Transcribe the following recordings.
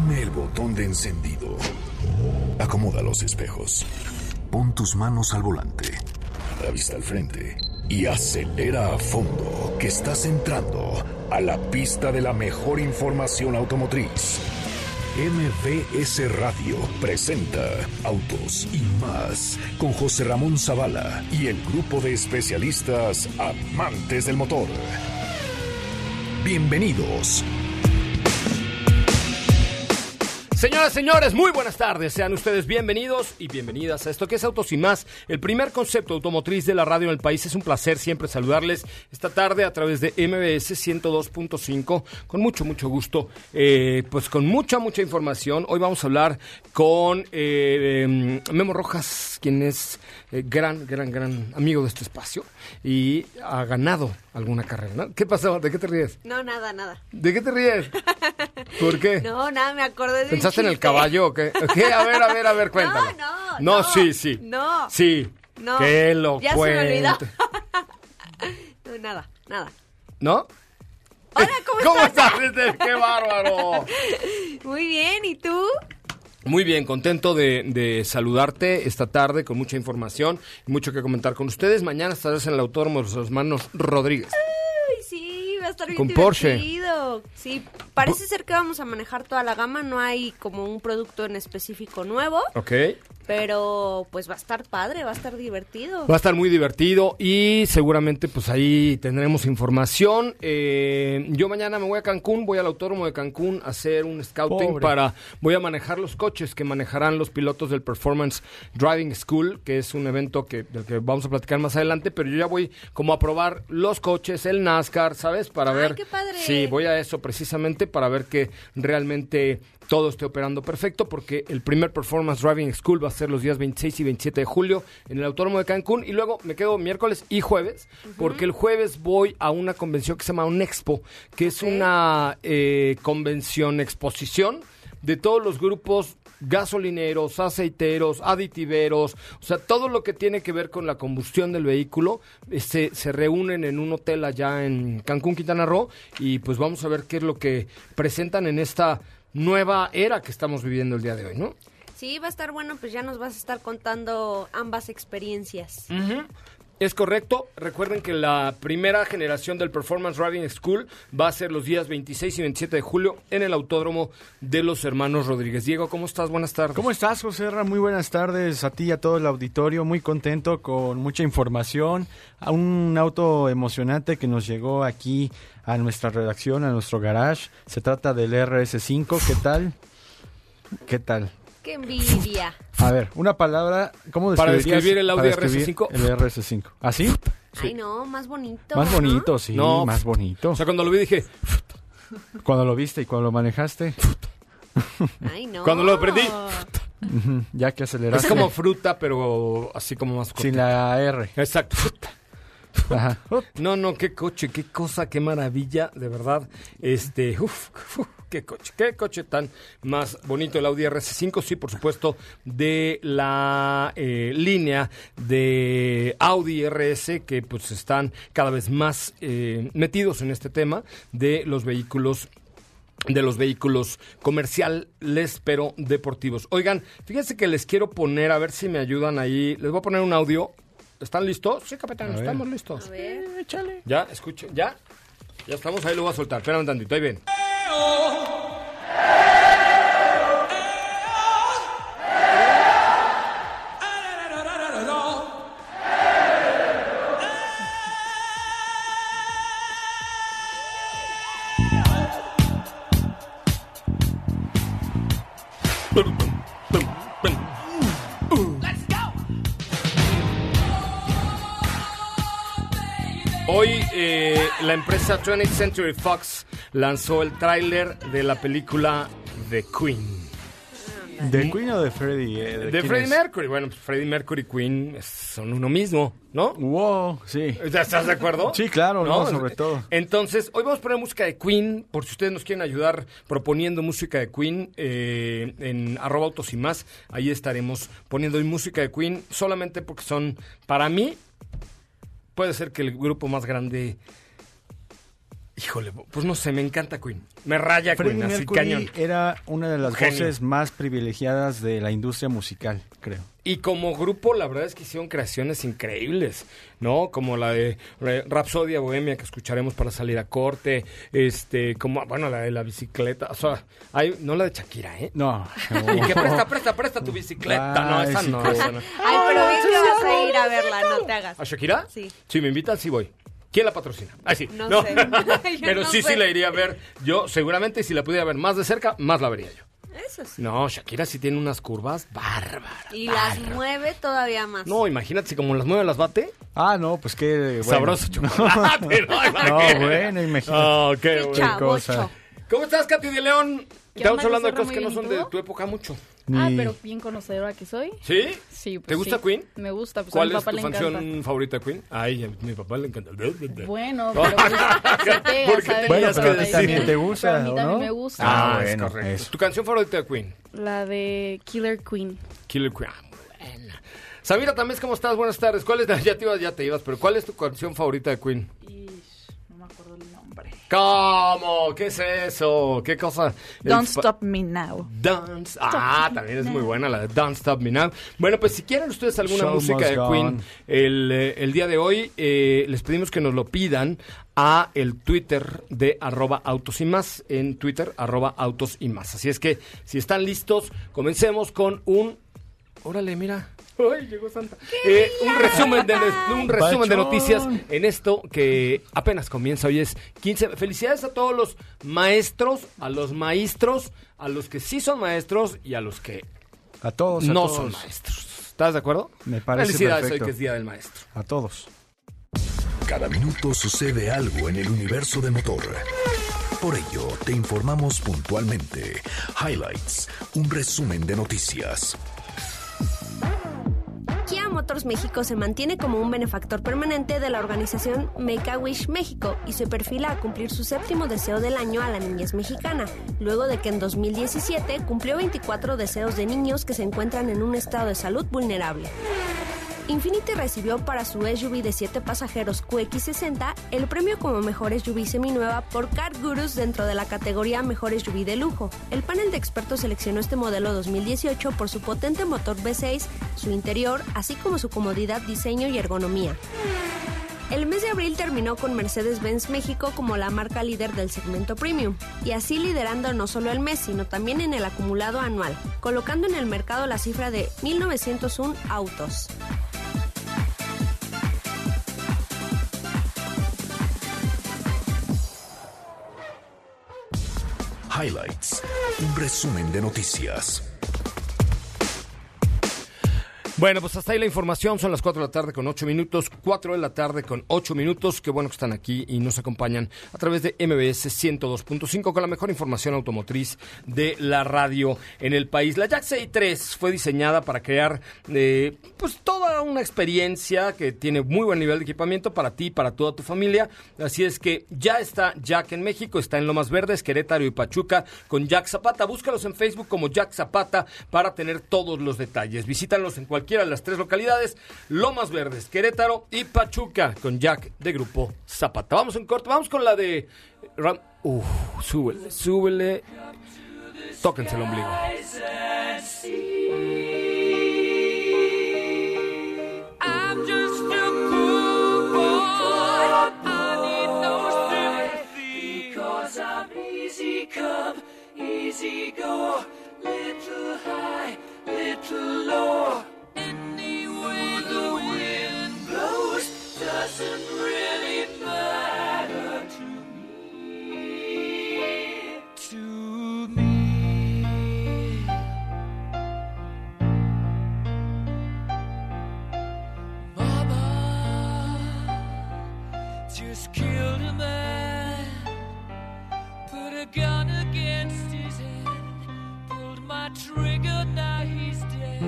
Oprime el botón de encendido. Acomoda los espejos. Pon tus manos al volante. La vista al frente. Y acelera a fondo, que estás entrando a la pista de la mejor información automotriz. MBS Radio presenta Autos y Más con José Ramón Zavala y el grupo de especialistas amantes del motor. Bienvenidos. Señoras, señores, muy buenas tardes. Sean ustedes bienvenidos y bienvenidas a esto que es Autos y Más, el primer concepto automotriz de la radio en el país. Es un placer siempre saludarles esta tarde a través de MBS 102.5 con mucho gusto, pues con mucha información. Hoy vamos a hablar con Memo Rojas, quien es gran amigo de este espacio y ha ganado alguna carrera, ¿no? ¿Qué pasó? ¿De qué te ríes? No, nada. ¿De qué te ríes? ¿Por qué? No, nada, me acordé de ¿Pensaste en el caballo o qué? ¿Qué? A ver, cuéntalo. No, sí. No. Sí. No. Que lo ya cuente. Se me olvidó. No, nada. ¿No? Hola, ¿Cómo estás? ¡Qué bárbaro! Muy bien, ¿y tú? Muy bien, contento de saludarte esta tarde con mucha información y mucho que comentar con ustedes. Mañana estarás en el Autódromo de los Hermanos Rodríguez. Ay, sí, va a estar bien con divertido. Porsche. Sí, parece ser que vamos a manejar toda la gama, no hay como un producto en específico nuevo. Ok. Pero pues va a estar padre, va a estar divertido. Va a estar muy divertido y seguramente pues ahí tendremos información. Yo mañana me voy a Cancún, voy al Autódromo de Cancún a hacer un scouting voy a manejar los coches que manejarán los pilotos del Performance Driving School, que es un evento del que vamos a platicar más adelante, pero yo ya voy como a probar los coches, el NASCAR, ¿sabes? Para ver. ¡Qué padre! Sí, voy a eso precisamente para ver que realmente todo esté operando perfecto, porque el primer Performance Driving School va a ser los días 26 y 27 de julio en el Autódromo de Cancún, y luego me quedo miércoles y jueves, porque el jueves voy a una convención que se llama UNEXPO, que es una convención, exposición de todos los grupos gasolineros, aceiteros, aditiveros, o sea, todo lo que tiene que ver con la combustión del vehículo, se reúnen en un hotel allá en Cancún, Quintana Roo, y pues vamos a ver qué es lo que presentan en esta nueva era que estamos viviendo el día de hoy, ¿no? Sí, va a estar bueno, pues ya nos vas a estar contando ambas experiencias. Uh-huh. Es correcto. Recuerden que la primera generación del Performance Driving School va a ser los días 26 y 27 de julio en el Autódromo de los Hermanos Rodríguez. Diego, ¿cómo estás? Buenas tardes. ¿Cómo estás, José Ra? Muy buenas tardes a ti y a todo el auditorio. Muy contento, con mucha información. A un auto emocionante que nos llegó aquí a nuestra redacción, a nuestro garage. Se trata del RS5. ¿Qué tal? ¡Qué envidia! A ver, una palabra, ¿cómo para describir el Audi RS5? El RS5. ¿Así? Sí. Ay, no, más bonito. Más bonito, ¿no? sí, no, más bonito. O sea, cuando lo vi dije... Cuando lo viste y cuando lo manejaste. Ay, no. Cuando lo aprendí... Ya que aceleraste. Es como fruta, pero así como más corta. Sin la R. Exacto. Ajá. No, qué coche, qué cosa, qué maravilla, de verdad. Qué coche tan más bonito el Audi RS5. Sí, por supuesto, de la línea de Audi RS, que pues están cada vez más metidos en este tema de los vehículos comerciales, pero deportivos. Oigan, fíjense que les quiero poner, a ver si me ayudan ahí, les voy a poner un audio. ¿Están listos? Sí, capitán, estamos listos. A ver. Échale. Ya, escuchen, ya estamos, ahí lo voy a soltar. Espérame un tantito, ahí ven. Hoy la empresa 20th Century Fox lanzó el tráiler de la película The Queen. ¿De Queen o de Freddie? De Freddie Mercury. Bueno, pues Freddie Mercury y Queen son uno mismo, ¿no? Wow, sí. ¿Estás de acuerdo? Sí, claro, ¿no? Sobre todo. Entonces, hoy vamos a poner música de Queen, por si ustedes nos quieren ayudar proponiendo música de Queen en @autos y más. Ahí estaremos poniendo hoy música de Queen, solamente porque son, para mí, puede ser que el grupo más grande Híjole, pues no sé, me encanta Queen. Me raya Freddie Queen, así Mercury cañón. era una de las Genio. voces más privilegiadas de la industria musical, creo. Y como grupo, la verdad es que hicieron creaciones increíbles, ¿no? Como la de Rapsodia Bohemia, que escucharemos para salir a corte, como, bueno, la de la bicicleta, o sea, no la de Shakira, ¿eh? No. Y que presta tu bicicleta. No, esa Ay, no, sí, esa no. Ay, pero bien que vas a ir a verla, no te hagas. ¿A Shakira? Sí. Si me invitan, sí voy. ¿Quién la patrocina? Ay, sí. No sé. Yo Pero no sí sé. la iría a ver. Yo, seguramente, si la pudiera ver más de cerca, más la vería yo. Eso sí. No, Shakira sí tiene unas curvas bárbaras. Y las mueve todavía más. No, imagínate si como las mueve las bate. Ah, no, pues qué bueno. Sabroso chocolate. No, bueno, imagínate. Oh, qué Qué bueno. chavocho. cosa. ¿Cómo estás, Katy de León? ¿Qué Estamos onda, hablando de Gustavo? cosas que no Muy son bien, ¿y de tú? tu época mucho. Ah, Ni- pero bien conocedora que soy. ¿Sí? Sí, pues ¿Te gusta sí. Queen? Me gusta, pues ¿Cuál a mi es papá tu le canción encanta. favorita de Queen? Ay, a mi papá le encanta. Bueno, pero pues, se pega, Porque ¿sabes? bueno, pero a que ti sí. también te gusta, Pero a mí ¿o también no? me gusta. Ah, es bueno, correcto. eso. ¿Tu canción favorita de Queen? La de Killer Queen. Killer Queen. Ah, buena. Samira Tamés, ¿cómo estás? Buenas tardes. ¿Cuál es? Ya te ibas, pero ¿cuál es tu canción favorita de Queen? No me acuerdo el nombre. ¿Cómo? ¿Qué es eso? ¿Qué cosa? Don't Stop Me Now. Dance. Ah, también es muy buena la de Don't Stop Me Now. Bueno, pues si quieren ustedes alguna Show música must de go Queen on. el día de hoy, les pedimos que nos lo pidan a el Twitter de @autos y más, en Twitter @autos y más. Así es que si están listos, comencemos con un... Órale, mira. ¡Ay, llegó Santa! Un resumen de Pachón. noticias en esto que apenas comienza. Hoy es 15. Felicidades a todos los maestros, a los maestros, a los que sí son maestros y a los que A todos, a no todos. son maestros. ¿Estás de acuerdo? Me parece Felicidades perfecto. hoy que es Día del Maestro. A todos. Cada minuto sucede algo en el universo de motor. Por ello, te informamos puntualmente. Highlights, un resumen de noticias. Kia Motors México se mantiene como un benefactor permanente de la organización Make-A-Wish México y se perfila a cumplir su 7º deseo del año a la niñez mexicana, luego de que en 2017 cumplió 24 deseos de niños que se encuentran en un estado de salud vulnerable. Infiniti recibió para su SUV de 7 pasajeros QX60 el premio como mejor SUV seminueva por Car Gurus dentro de la categoría Mejor SUV de lujo. El panel de expertos seleccionó este modelo 2018 por su potente motor V6, su interior, así como su comodidad, diseño y ergonomía. El mes de abril terminó con Mercedes-Benz México como la marca líder del segmento premium, y así liderando no solo el mes, sino también en el acumulado anual, colocando en el mercado la cifra de 1,901 autos. Highlights, un resumen de noticias. Bueno, pues hasta ahí la información. Son las 4 de la tarde con 8 minutos. 4 de la tarde con 8 minutos. Qué bueno que están aquí y nos acompañan a través de MBS 102.5 con la mejor información automotriz de la radio en el país. La Jack CI3 fue diseñada para crear pues toda una experiencia que tiene muy buen nivel de equipamiento para ti y para toda tu familia. Así es que ya está Jack en México. Está en Lomas Verdes, Querétaro y Pachuca con Jack Zapata. Búscalos en Facebook como Jack Zapata para tener todos los detalles. Visítalos en cualquiera de las 3 localidades, Lomas Verdes, Querétaro y Pachuca, con Jack de Grupo Zapata. Vamos en corto, vamos con la de súbele, tóquense el ombligo. I'm just a poor boy. I need no sympathy, 'cause I'm easy come, easy go, little high, little low. Any way the wind blows doesn't really matter to me. To me. Mama just killed a man, put a gun against his head, pulled my trigger, now he's dead.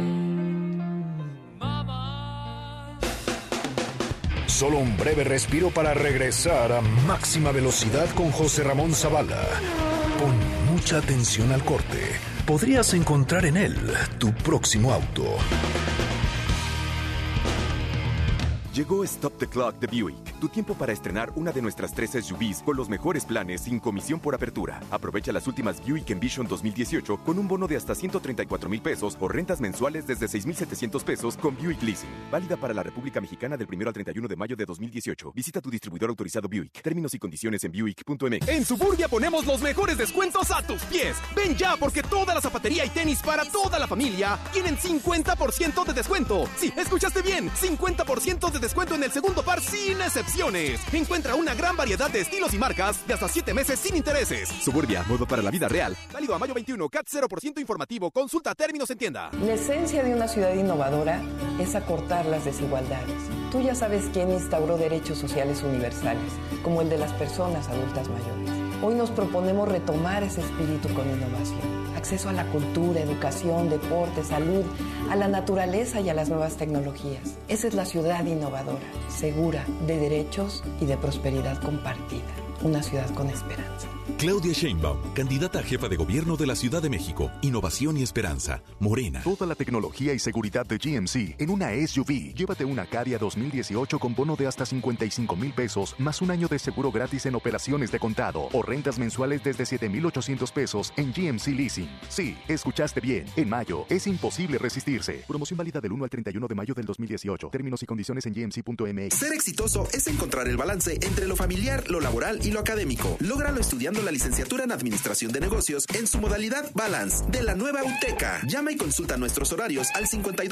Mama. Solo un breve respiro para regresar a máxima velocidad con José Ramón Zavala. Pon mucha atención al corte. Podrías encontrar en él tu próximo auto. Llegó Stop the Clock de Buick. tu tiempo para estrenar una de nuestras 3 SUVs con los mejores planes sin comisión por apertura. Aprovecha las últimas Buick Envision 2018 con un bono de hasta 134,000 pesos o rentas mensuales desde 6,700 pesos con Buick Leasing. Válida para la República Mexicana del 1 al 31 de mayo de 2018. Visita tu distribuidor autorizado Buick. Términos y condiciones en Buick.mx. En Suburbia ponemos los mejores descuentos a tus pies. Ven ya porque toda la zapatería y tenis para toda la familia tienen 50% de descuento. Sí, escuchaste bien, 50% de descuento en el segundo par sin excepciones. Encuentra una gran variedad de estilos y marcas de hasta 7 meses sin intereses. Suburbia, modo para la vida real. Válido a mayo 21, CAT 0% informativo. Consulta términos en tienda. La esencia de una ciudad innovadora es acortar las desigualdades. Tú ya sabes quién instauró derechos sociales universales, como el de las personas adultas mayores. Hoy nos proponemos retomar ese espíritu con innovación. Acceso a la cultura, educación, deporte, salud, a la naturaleza y a las nuevas tecnologías. Esa es la ciudad innovadora, segura, de derechos y de prosperidad compartida. Una ciudad con esperanza. Claudia Sheinbaum, candidata a jefa de gobierno de la Ciudad de México. Innovación y esperanza. Morena. Toda la tecnología y seguridad de GMC en una SUV. Llévate una Caria 2018 con bono de hasta 55,000 pesos, más un año de seguro gratis en operaciones de contado o rentas mensuales desde 7,800 pesos en GMC Leasing. Sí, escuchaste bien. En mayo es imposible resistirse. Promoción válida del 1 al 31 de mayo del 2018. Términos y condiciones en gmc.mx. Ser exitoso es encontrar el balance entre lo familiar, lo laboral y lo académico. Lógralo estudiando la licenciatura en Administración de Negocios en su modalidad Balance de la nueva UTECA. Llama y consulta nuestros horarios al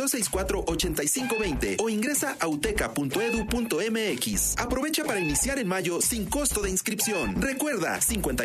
5264-8520 o ingresa a uteca.edu.mx. Aprovecha para iniciar en mayo sin costo de inscripción. Recuerda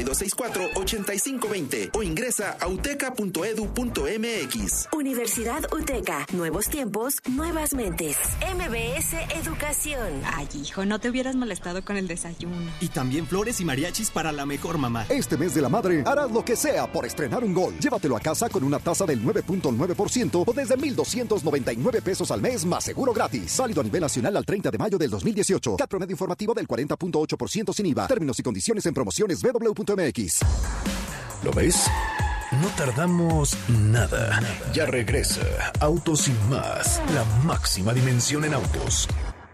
5264-8520 o ingresa a uteca.edu.mx. Universidad UTECA. Nuevos tiempos, nuevas mentes. MBS Educación. Ay, hijo, no te hubieras molestado con el desayuno. Y también flores y mariachis para la mejor mamá. Este mes de la madre, harás lo que sea por estrenar un Gol. Llévatelo a casa con una tasa del 9.9% o desde 1,299 pesos al mes más seguro gratis. Válido a nivel nacional al 30 de mayo del 2018. CAT promedio informativo del 40.8% sin IVA. Términos y condiciones en promociones www.mx. ¿Lo ves? No tardamos nada. Ya regresa Autos sin Más, la máxima dimensión en autos.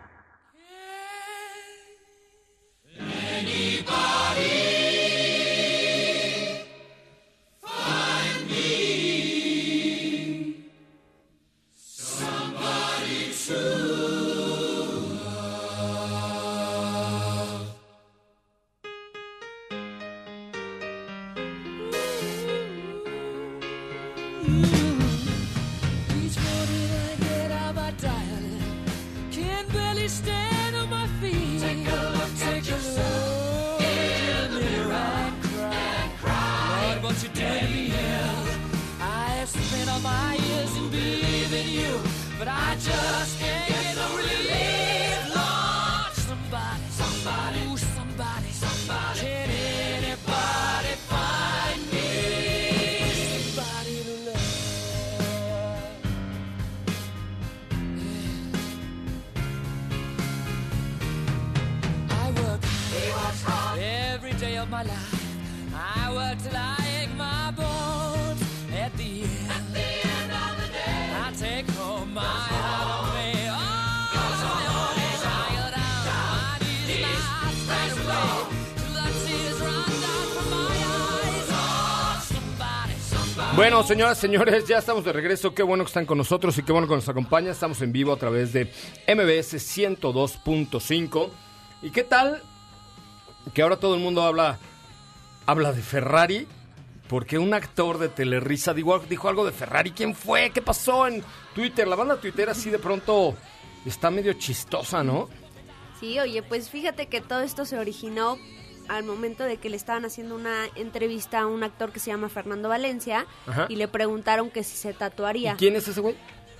Bueno, señoras, señores, ya estamos de regreso. Qué bueno que están con nosotros y qué bueno que nos acompañan. Estamos en vivo a través de MBS 102.5. ¿Y qué tal que ahora todo el mundo habla de Ferrari? Porque un actor de Telerisa dijo algo de Ferrari. ¿Quién fue? ¿Qué pasó en Twitter? La banda tuitera así de pronto está medio chistosa, ¿no? Sí, oye, pues fíjate que todo esto se originó al momento de que le estaban haciendo una entrevista a un actor que se llama Fernando Valencia. Ajá. Y le preguntaron que si se tatuaría. ¿Y quién es ese güey?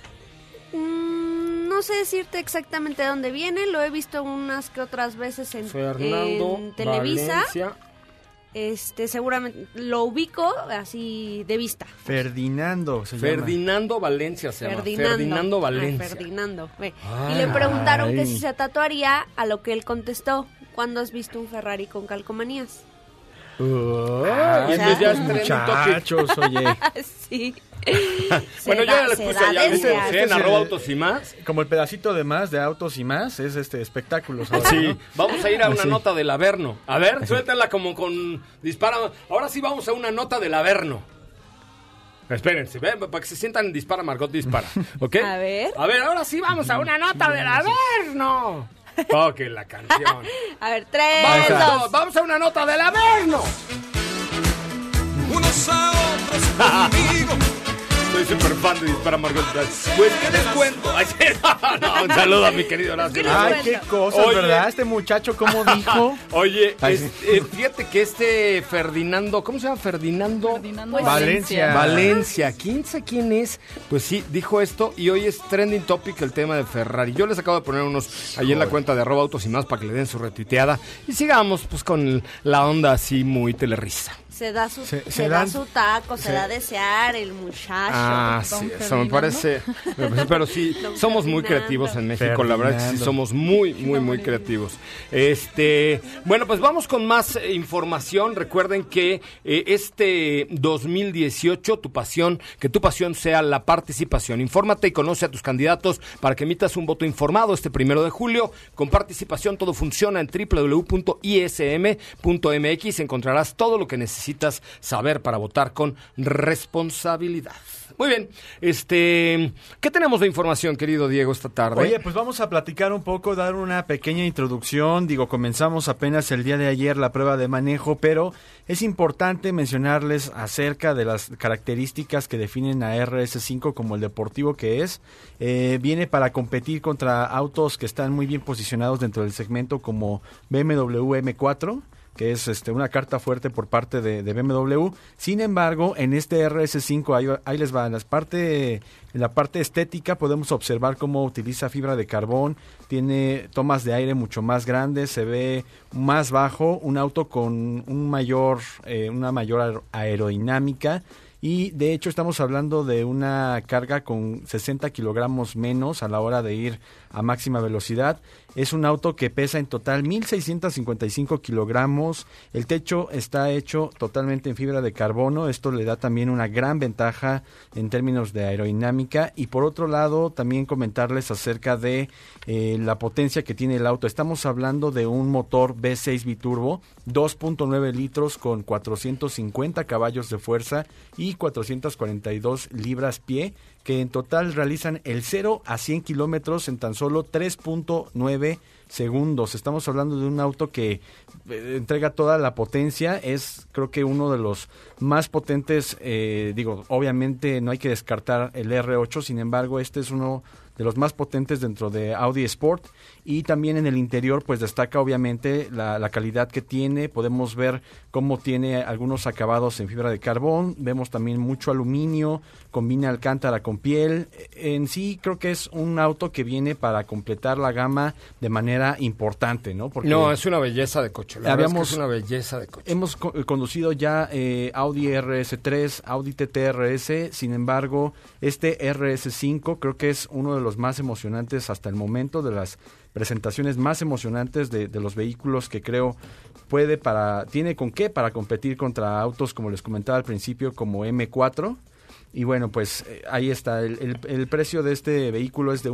No sé decirte exactamente de dónde viene, lo he visto unas que otras veces en Televisa. Valencia. Seguramente lo ubico así de vista. Ferdinando se Ferdinando llama. Valencia se llama. Ferdinando Valencia. Ferdinando. Y le preguntaron que si se tatuaría, a lo que él contestó: ¿cuándo has visto un Ferrari con calcomanías? Ay, pues ya es muchachos, oye. Sí. Bueno, yo ya les puse allá en @autos y más. Como el pedacito de más de Autos y Más es espectáculos. Ahora, Sí, ¿no? vamos a ir a una nota del Averno. A ver, suéltala como con dispara. Ahora sí vamos a una nota del Averno. Espérense, para que se sientan dispara, Margot dispara, ¿ok? A ver, ahora sí vamos a una nota del Averno. Toque la canción. A ver, 3, Vamos, 2. vamos a una nota del Averno. Unos a otros conmigo. Soy súper fan de Dispara Margot. Pues, ¿qué les cuento? Ay, no, un saludo a mi querido Horacio. Ay, qué cosas, Oye. ¿verdad? Este muchacho, ¿cómo dijo? Oye, Ay, fíjate que Ferdinando, ¿cómo se llama? Ferdinando Valencia. Valencia, ¿quién sabe quién es? Pues sí, dijo esto y hoy es trending topic el tema de Ferrari. Yo les acabo de poner unos ahí en la cuenta de @autos y más para que le den su retuiteada y sigamos pues con la onda así muy telerrisa. Se da su, Se se dan- da su taco, se se- da a desear el muchacho. Ah, Don sí, eso me Ferdinando. parece. Pero sí, Don somos muy Ferdinando. creativos en México, la verdad es que sí somos muy creativos. Bueno, pues vamos con más información. Recuerden que este 2018 que tu pasión sea la participación. Infórmate y conoce a tus candidatos para que emitas un voto informado este 1 de julio. Con participación todo funciona en www.ism.mx. Encontrarás todo lo que necesitas saber para votar con responsabilidad. Muy bien, ¿qué tenemos de información, querido Diego, esta tarde? Oye, pues vamos a platicar un poco, dar una pequeña introducción. Comenzamos apenas el día de ayer la prueba de manejo, pero es importante mencionarles acerca de las características que definen a RS5 como el deportivo que es. Viene para competir contra autos que están muy bien posicionados dentro del segmento como BMW M4, que es una carta fuerte por parte de BMW. Sin embargo, en este RS5, ahí les va, en la parte estética podemos observar cómo utiliza fibra de carbón, tiene tomas de aire mucho más grandes, se ve más bajo, un auto con una mayor aerodinámica. Y de hecho estamos hablando de una carga con 60 kilogramos menos a la hora de ir a máxima velocidad. Es un auto que pesa en total 1,655 kilogramos. El techo está hecho totalmente en fibra de carbono. Esto le da también una gran ventaja en términos de aerodinámica. Y por otro lado, también comentarles acerca de la potencia que tiene el auto. Estamos hablando de un motor V6 biturbo, 2.9 litros con 450 caballos de fuerza y 442 libras-pie, que en total realizan el 0 a 100 kilómetros en tan solo 3.9 segundos. Estamos hablando de un auto que entrega toda la potencia, es creo que uno de los más potentes, obviamente no hay que descartar el R8, sin embargo este es uno de los más potentes dentro de Audi Sport. Y también en el interior pues destaca obviamente la calidad que tiene. Podemos ver cómo tiene algunos acabados en fibra de carbón, vemos también mucho aluminio, combina alcántara con piel. En sí creo que es un auto que viene para completar la gama de manera importante, ¿no? Porque no, es una belleza de coche, la verdad es que es una belleza de coche. Hemos conducido ya Audi RS3, Audi TT RS, sin embargo este RS5 creo que es uno de los más emocionantes hasta el momento, de las presentaciones más emocionantes de los vehículos que creo tiene con qué para competir contra autos, como les comentaba al principio, como M4. Y bueno, pues ahí está, el precio de este vehículo es de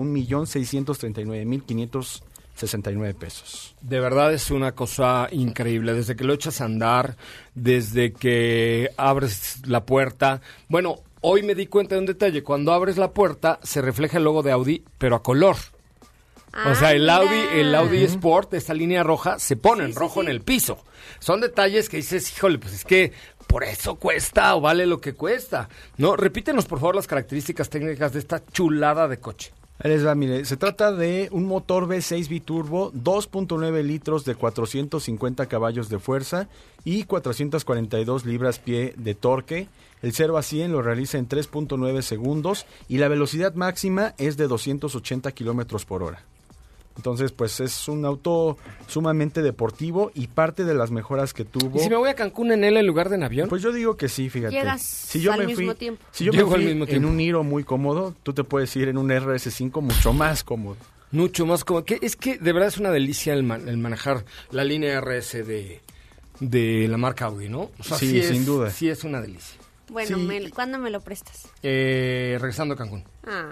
1,639,569 pesos. De verdad es una cosa increíble, desde que lo echas a andar, desde que abres la puerta. Bueno, hoy me di cuenta de un detalle, cuando abres la puerta se refleja el logo de Audi, pero a color. O sea, el Audi Sport, esta línea roja, se pone en rojo en el piso. Son detalles que dices, híjole, pues es que por eso cuesta o vale lo que cuesta. No, repítenos por favor las características técnicas de esta chulada de coche. Ahí les va, mire, se trata de un motor V6 biturbo, 2.9 litros de 450 caballos de fuerza y 442 libras-pie de torque. El 0 a 100 lo realiza en 3.9 segundos y la velocidad máxima es de 280 kilómetros por hora. Entonces, pues es un auto sumamente deportivo y parte de las mejoras que tuvo. ¿Y si me voy a Cancún en él en lugar de en avión? Pues yo digo que sí, fíjate. Llegas Si yo al me mismo fui, tiempo. si yo Llego me al fui mismo en tiempo. un Niro muy cómodo, tú te puedes ir en un RS5 mucho más cómodo. Mucho más cómodo. Es que de verdad es una delicia el manejar la línea RS de la marca Audi, ¿no? O sea, sí, sin duda. Sí es una delicia. Bueno, Sí. ¿cuándo me lo prestas? Regresando a Cancún.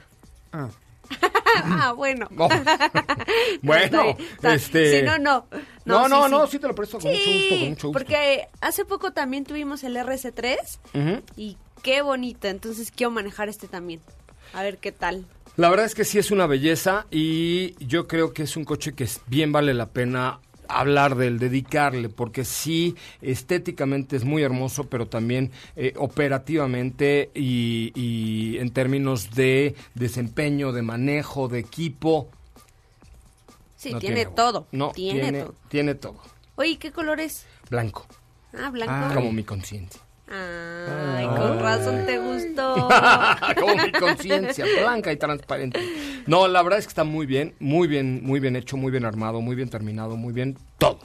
Bueno. No. Bueno, Si no. No, sí te lo presto con mucho gusto. Porque hace poco también tuvimos el RS3 y qué bonito, entonces quiero manejar este también. A ver qué tal. La verdad es que sí es una belleza y yo creo que es un coche que bien vale la pena hablar del dedicarle, porque sí, estéticamente es muy hermoso, pero también operativamente y en términos de desempeño, de manejo, de equipo. Sí, no tiene todo. No, tiene todo. Oye, ¿qué color es? Blanco. Blanco. Como mi conciencia. Ay, con razón te gustó. Como mi conciencia, blanca y transparente. No, la verdad es que está muy bien hecho, muy bien armado, muy bien terminado, muy bien todo.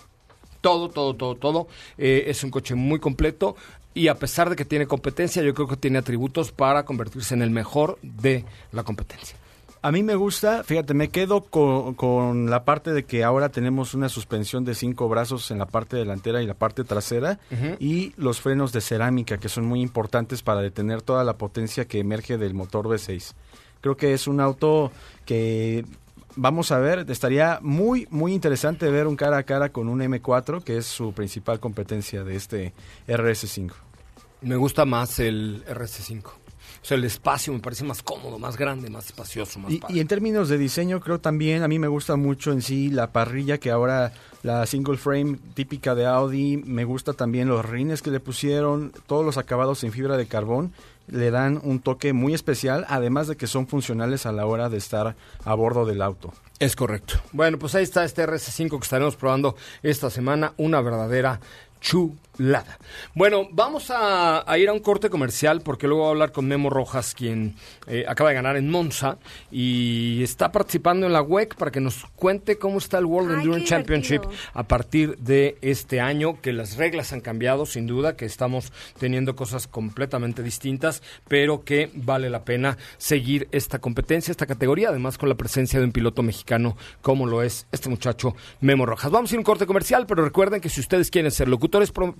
Todo. Es un coche muy completo y a pesar de que tiene competencia, yo creo que tiene atributos para convertirse en el mejor de la competencia. A mí me gusta, fíjate, me quedo con la parte de que ahora tenemos una suspensión de 5 brazos en la parte delantera y la parte trasera y los frenos de cerámica que son muy importantes para detener toda la potencia que emerge del motor V6. Creo que es un auto que vamos a ver, estaría muy interesante ver un cara a cara con un M4 que es su principal competencia de este RS5. Me gusta más el RS5. O sea, el espacio me parece más cómodo, más grande, más espacioso, más padre. Y en términos de diseño, creo también, a mí me gusta mucho en sí la parrilla que ahora, la single frame típica de Audi, me gusta también los rines que le pusieron, todos los acabados en fibra de carbón, le dan un toque muy especial, además de que son funcionales a la hora de estar a bordo del auto. Es correcto. Bueno, pues ahí está este RS5 que estaremos probando esta semana, una verdadera chulada. Bueno, vamos a ir a un corte comercial porque luego voy a hablar con Memo Rojas, quien acaba de ganar en Monza y está participando en la WEC para que nos cuente cómo está el World Endurance Championship a partir de este año, que las reglas han cambiado, sin duda, que estamos teniendo cosas completamente distintas, pero que vale la pena seguir esta competencia, esta categoría, además con la presencia de un piloto mexicano como lo es este muchacho Memo Rojas. Vamos a ir a un corte comercial, pero recuerden que si ustedes quieren ser locutores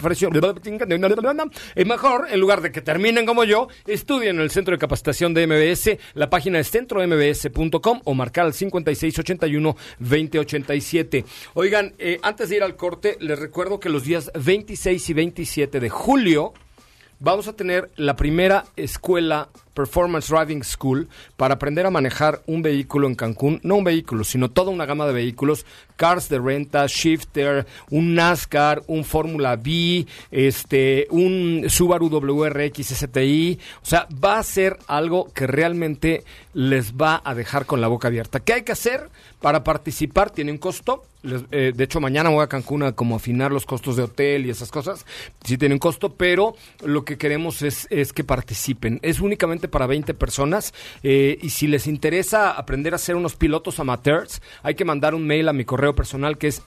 es mejor, en lugar de que terminen como yo, estudien en el Centro de Capacitación de MBS. La página es centrombs.com o marcar al 5681-2087. Oigan, antes de ir al corte, les recuerdo que los días 26 y 27 de julio vamos a tener la primera escuela Performance Driving School para aprender a manejar un vehículo en Cancún. No un vehículo, sino toda una gama de vehículos. Cars de renta, Shifter, un NASCAR, un Fórmula V, un Subaru WRX STI. O sea, va a ser algo que realmente les va a dejar con la boca abierta. ¿Qué hay que hacer para participar? Tiene un costo. De hecho, mañana voy a Cancún a como afinar los costos de hotel y esas cosas. Sí tiene un costo, pero lo que queremos es que participen. Es únicamente para 20 personas y si les interesa aprender a ser unos pilotos amateurs, hay que mandar un mail a mi correo personal que es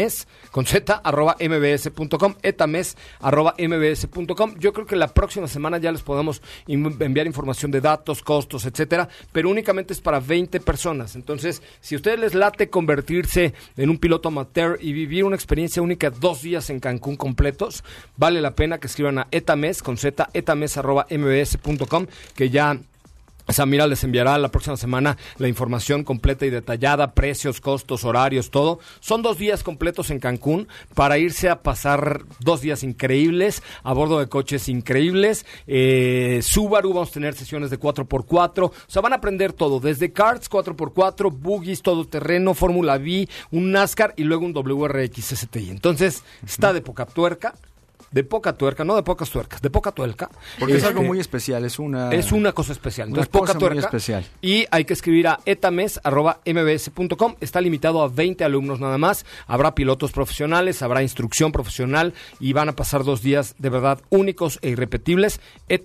etames@mbs.com, etames@mbs.com. Yo creo que la próxima semana ya les podemos enviar información de datos, costos, etcétera, pero únicamente es para 20 personas. Entonces, si a ustedes les late convertirse en un piloto amateur y vivir una experiencia única 2 días en Cancún completos, vale la pena que escriban a etames, con z, etames@mbs.com, que ya Samira les enviará la próxima semana la información completa y detallada, precios, costos, horarios, todo. Son 2 días completos en Cancún para irse a pasar 2 días increíbles a bordo de coches increíbles. Subaru, vamos a tener sesiones de 4x4. O sea, van a aprender todo, desde karts, 4x4, buggies, todoterreno, Fórmula V, un NASCAR y luego un WRX STI. Entonces, está de poca tuerca. De poca tuerca, no de pocas tuercas, de poca tuerca. Porque es algo muy especial, es una cosa especial. Entonces, poca tuerca. Muy especial. Y hay que escribir a etames@mbs.com. Está limitado a 20 alumnos nada más. Habrá pilotos profesionales, habrá instrucción profesional y van a pasar 2 días de verdad únicos e irrepetibles.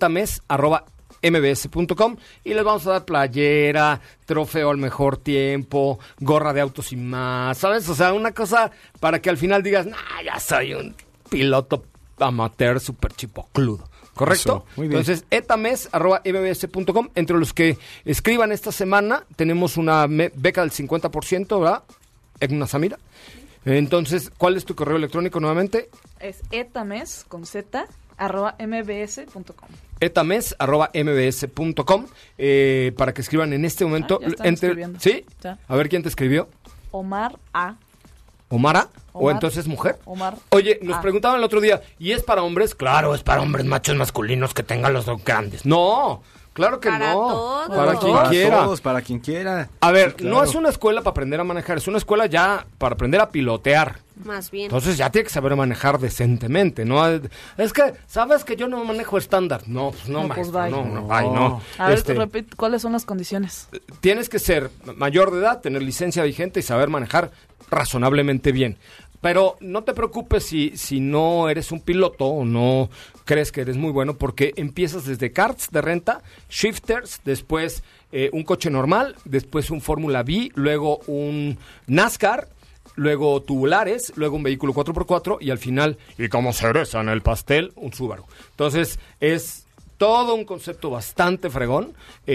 etames@mbs.com y les vamos a dar playera, trofeo al mejor tiempo, gorra de autos y más, ¿sabes? O sea, una cosa para que al final digas, ya soy un piloto amateur super chipocludo, ¿correcto? Eso, muy bien. Entonces, etames@mbs.com. Entre los que escriban esta semana, tenemos una beca del 50%, ¿verdad? Egna Samira. Entonces, ¿cuál es tu correo electrónico nuevamente? Es etames, con z, @mbs.com. etames@mbs.com, para que escriban en este momento. Ya están escribiendo. ¿Sí? Ya. A ver quién te escribió. Omar A. ¿Omara? ¿O Omar. entonces mujer? Omar. Oye, nos A. preguntaban el otro día, ¿y es para hombres? Claro, es para hombres machos masculinos que tengan los dos grandes. No, claro que Para no. todos. Para quien Para quiera. todos, para quien quiera. A ver, Sí, claro. no es una escuela para aprender a manejar, es una escuela ya para aprender a pilotear. Más bien. Entonces ya tiene que saber manejar decentemente, ¿no? Es que, ¿sabes que yo no manejo estándar? No, pues no, No, pues maestro, bye. no. A ver, repite, ¿cuáles son las condiciones? Tienes que ser mayor de edad, tener licencia vigente y saber manejar razonablemente bien. Pero no te preocupes si no eres un piloto o no crees que eres muy bueno, porque empiezas desde karts de renta, shifters, después un coche normal, después un Fórmula V, luego un NASCAR, luego tubulares, luego un vehículo 4x4 y al final, y como cereza en el pastel, un Subaru. Entonces es todo un concepto bastante fregón,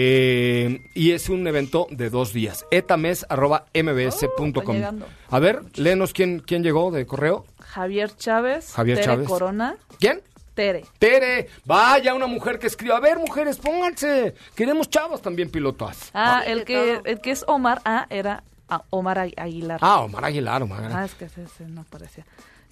y es un evento de 2 días. etames@mbs.com. llegando. A ver, léenos quién llegó de correo. Javier Chávez. Javier Tere Chávez. Corona. ¿Quién? Tere. Tere, vaya una mujer que escribe. A ver, mujeres, pónganse. Queremos chavos también pilotos. El que es Omar A era Omar Aguilar. Omar Aguilar. Es que ese no aparecía.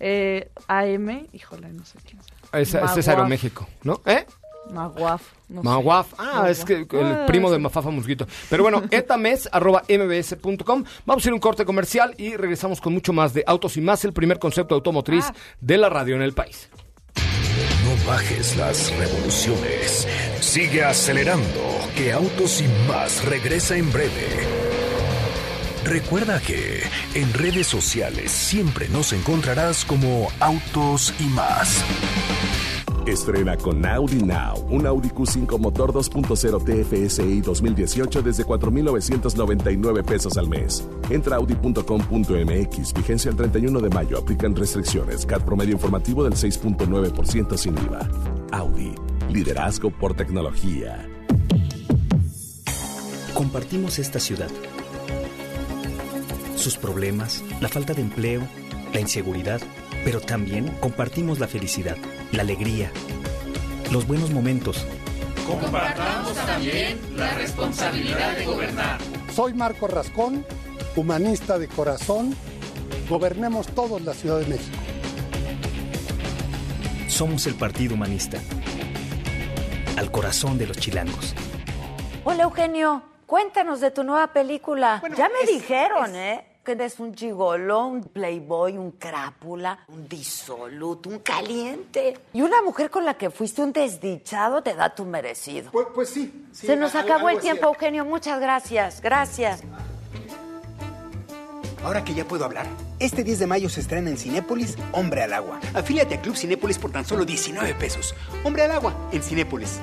AM, híjole, no sé quién es. Ese es Aeroméxico, ¿no? Maguaf. No Maguaf. sé. Es que el primo de Mafafa Musguito. Pero bueno, etames@mbs.com. Vamos a ir a un corte comercial y regresamos con mucho más de Autos y Más, el primer concepto automotriz de la radio en el país. No bajes las revoluciones. Sigue acelerando, que Autos y Más regresa en breve. Recuerda que en redes sociales siempre nos encontrarás como Autos y Más. Estrena con Audi Now, un Audi Q5 motor 2.0 TFSI 2018 desde 4,999 pesos al mes. Entra a audi.com.mx, vigencia el 31 de mayo, aplican restricciones, CAT promedio informativo del 6.9% sin IVA. Audi, liderazgo por tecnología. Compartimos esta ciudad. Sus problemas, la falta de empleo, la inseguridad, pero también compartimos la felicidad, la alegría, los buenos momentos. Compartamos también la responsabilidad de gobernar. Soy Marco Rascón, humanista de corazón. Gobernemos todos la Ciudad de México. Somos el Partido Humanista, al corazón de los chilangos. Hola, Eugenio, cuéntanos de tu nueva película. Bueno, ya me dijeron, que eres un gigoló, un playboy, un crápula, un disoluto, un caliente. Y una mujer con la que fuiste un desdichado te da tu merecido. Pues sí. Se nos acabó el tiempo, Eugenio. Muchas gracias. Gracias. Ahora que ya puedo hablar, este 10 de mayo se estrena en Cinépolis Hombre al Agua. Afíliate a Club Cinépolis por tan solo 19 pesos. Hombre al Agua en Cinépolis.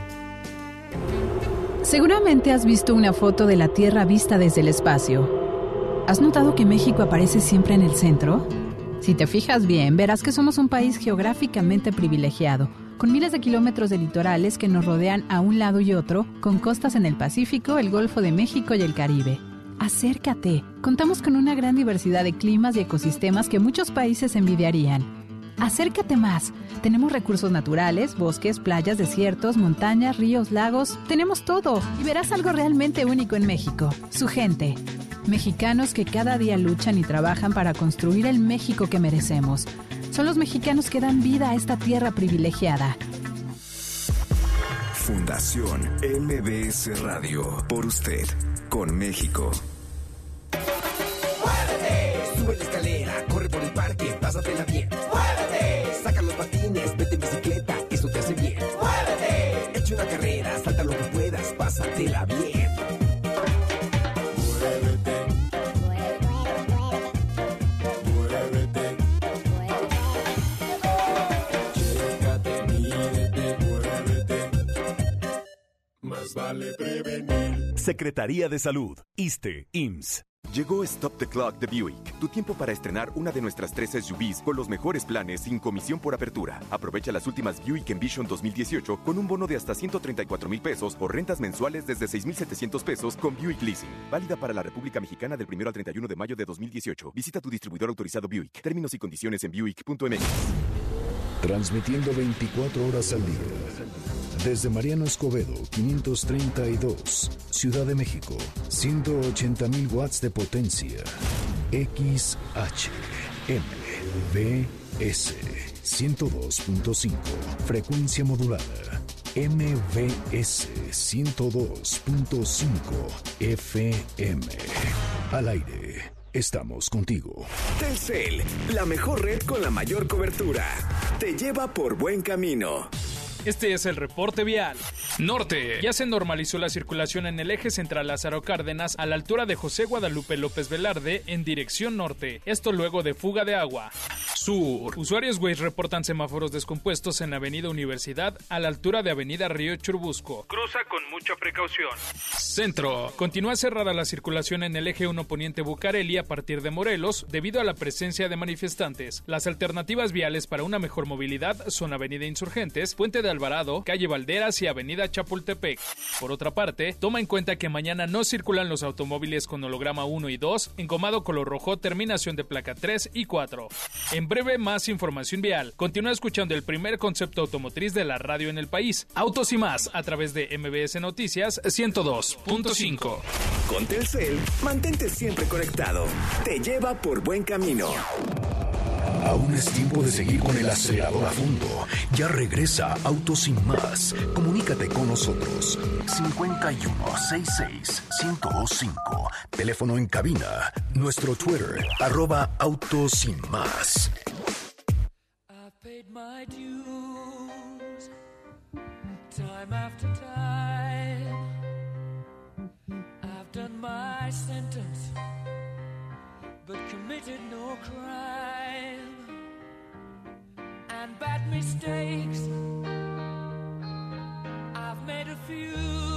Seguramente has visto una foto de la Tierra vista desde el espacio. ¿Has notado que México aparece siempre en el centro? Si te fijas bien, verás que somos un país geográficamente privilegiado, con miles de kilómetros de litorales que nos rodean a un lado y otro, con costas en el Pacífico, el Golfo de México y el Caribe. Acércate. Contamos con una gran diversidad de climas y ecosistemas que muchos países envidiarían. Acércate más. Tenemos recursos naturales, bosques, playas, desiertos, montañas, ríos, lagos. Tenemos todo. Y verás algo realmente único en México. Su gente. Mexicanos que cada día luchan y trabajan para construir el México que merecemos. Son los mexicanos que dan vida a esta tierra privilegiada. Fundación MBS Radio. Por usted, con México. ¡Muévete! Sube la escalera, corre por el parque, pásatela bien. ¡Muévete! Saca los patines, vete en bicicleta, eso te hace bien. ¡Muévete! Echa una carrera, salta lo que puedas, pásatela bien. Más vale prevenir. Secretaría de Salud, ISSSTE, IMSS. Llegó Stop the Clock de Buick, tu tiempo para estrenar una de nuestras 3 SUVs con los mejores planes sin comisión por apertura. Aprovecha las últimas Buick Envision 2018 con un bono de hasta 134,000 pesos o rentas mensuales desde 6,700 pesos con Buick Leasing. Válida para la República Mexicana del 1 al 31 de mayo de 2018. Visita tu distribuidor autorizado Buick. Términos y condiciones en Buick.mx. Transmitiendo 24 horas al día. Desde Mariano Escobedo, 532, Ciudad de México, 180,000 watts de potencia. XHMBS 102.5, frecuencia modulada. MBS 102.5 FM. Al aire. Estamos contigo. Telcel, la mejor red con la mayor cobertura. Te lleva por buen camino. Este es el reporte vial. Norte. Ya se normalizó la circulación en el eje central Lázaro Cárdenas a la altura de José Guadalupe López Velarde en dirección norte. Esto luego de fuga de agua. Sur. Usuarios Waze reportan semáforos descompuestos en Avenida Universidad a la altura de Avenida Río Churbusco. Cruza con mucha precaución. Centro. Continúa cerrada la circulación en el eje 1 Poniente Bucareli a partir de Morelos debido a la presencia de manifestantes. Las alternativas viales para una mejor movilidad son Avenida Insurgentes, Puente de Alvarado, Calle Valderas y Avenida Chapultepec. Por otra parte, toma en cuenta que mañana no circulan los automóviles con holograma 1 y 2, encomado color rojo, terminación de placa 3 y 4. En breve, más información vial. Continúa escuchando el primer concepto automotriz de la radio en el país. Autos y más, a través de MBS Noticias 102.5. Con Telcel, mantente siempre conectado. Te lleva por buen camino. Aún es tiempo de seguir con el acelerador a fondo. Ya regresa Autos Sin Más. Comunícate con nosotros. 5166-1025. Teléfono en cabina. Nuestro Twitter, @Autos Sin Más. I've paid my dues, time after time. I've done my sentence, but committed no crime. And bad mistakes, I've made a few.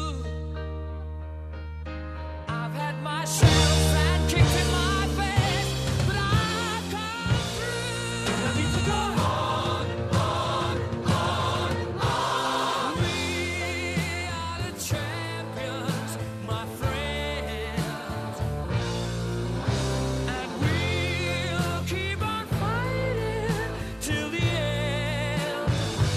I've had my shells and kicks in my face, but I've come through. I need to go on, on, on, on. We are the champions, my friends, and we'll keep on fighting till the end.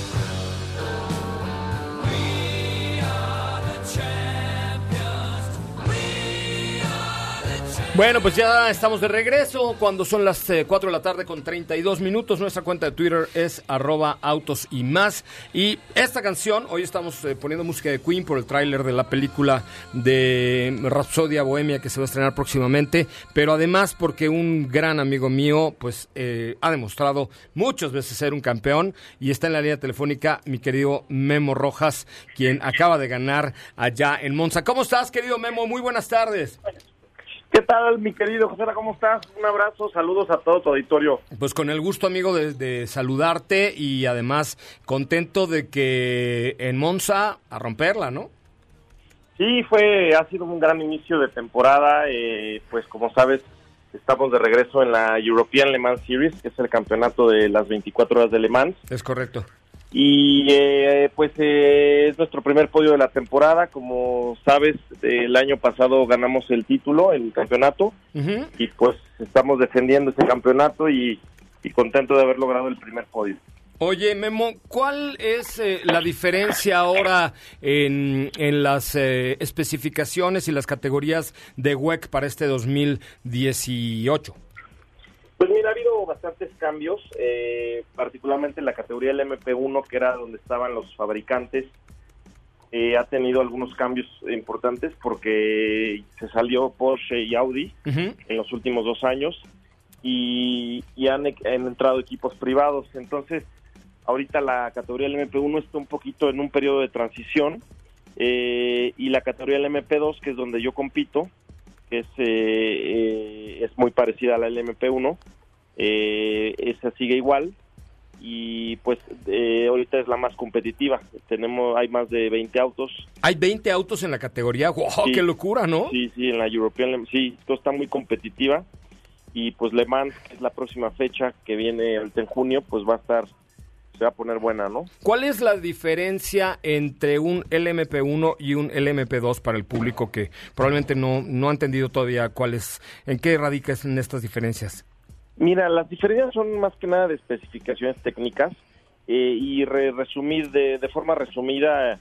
We are the champions. We are the champions. Bueno, pues ya estamos de regreso cuando son las 4 de la tarde con 32 minutos. Nuestra cuenta de Twitter es @Autos y Más. Y esta canción, hoy estamos poniendo música de Queen por el tráiler de la película de Rapsodia Bohemia que se va a estrenar próximamente, pero además porque un gran amigo mío pues ha demostrado muchas veces ser un campeón y está en la línea telefónica mi querido Memo Rojas, quien acaba de ganar allá en Monza. ¿Cómo estás, querido Memo? Muy buenas tardes. ¿Qué tal, mi querido José? ¿Cómo estás? Un abrazo, saludos a todo tu auditorio. Pues con el gusto, amigo, de saludarte y además contento de que en Monza a romperla, ¿no? Sí, ha sido un gran inicio de temporada, pues como sabes, estamos de regreso en la European Le Mans Series, que es el campeonato de las 24 horas de Le Mans. Es correcto. Y es nuestro primer podio de la temporada. Como sabes, el año pasado ganamos el título, el campeonato, y pues estamos defendiendo ese campeonato y contento de haber logrado el primer podio. Oye, Memo, ¿cuál es la diferencia ahora en las especificaciones y las categorías de WEC para este 2018? Pues mira, ha habido bastantes cambios, particularmente en la categoría del MP1, que era donde estaban los fabricantes. Ha tenido algunos cambios importantes porque se salió Porsche y Audi en los últimos 2 años y han entrado equipos privados. Entonces, ahorita la categoría del MP1 está un poquito en un periodo de transición y la categoría del MP2, que es donde yo compito, que es muy parecida a la LMP1, esa sigue igual, y pues ahorita es la más competitiva. Hay más de 20 autos. ¿Hay 20 autos en la categoría? ¡Wow! Sí. ¡Qué locura!, ¿no? Sí, en la European, sí, esto está muy competitiva. Y pues Le Mans, que es la próxima fecha que viene ahorita en junio, pues se va a poner buena, ¿no? ¿Cuál es la diferencia entre un LMP1 y un LMP2 para el público que probablemente no ha entendido todavía en qué radican estas diferencias? Mira, las diferencias son más que nada de especificaciones técnicas y resumir de forma resumida,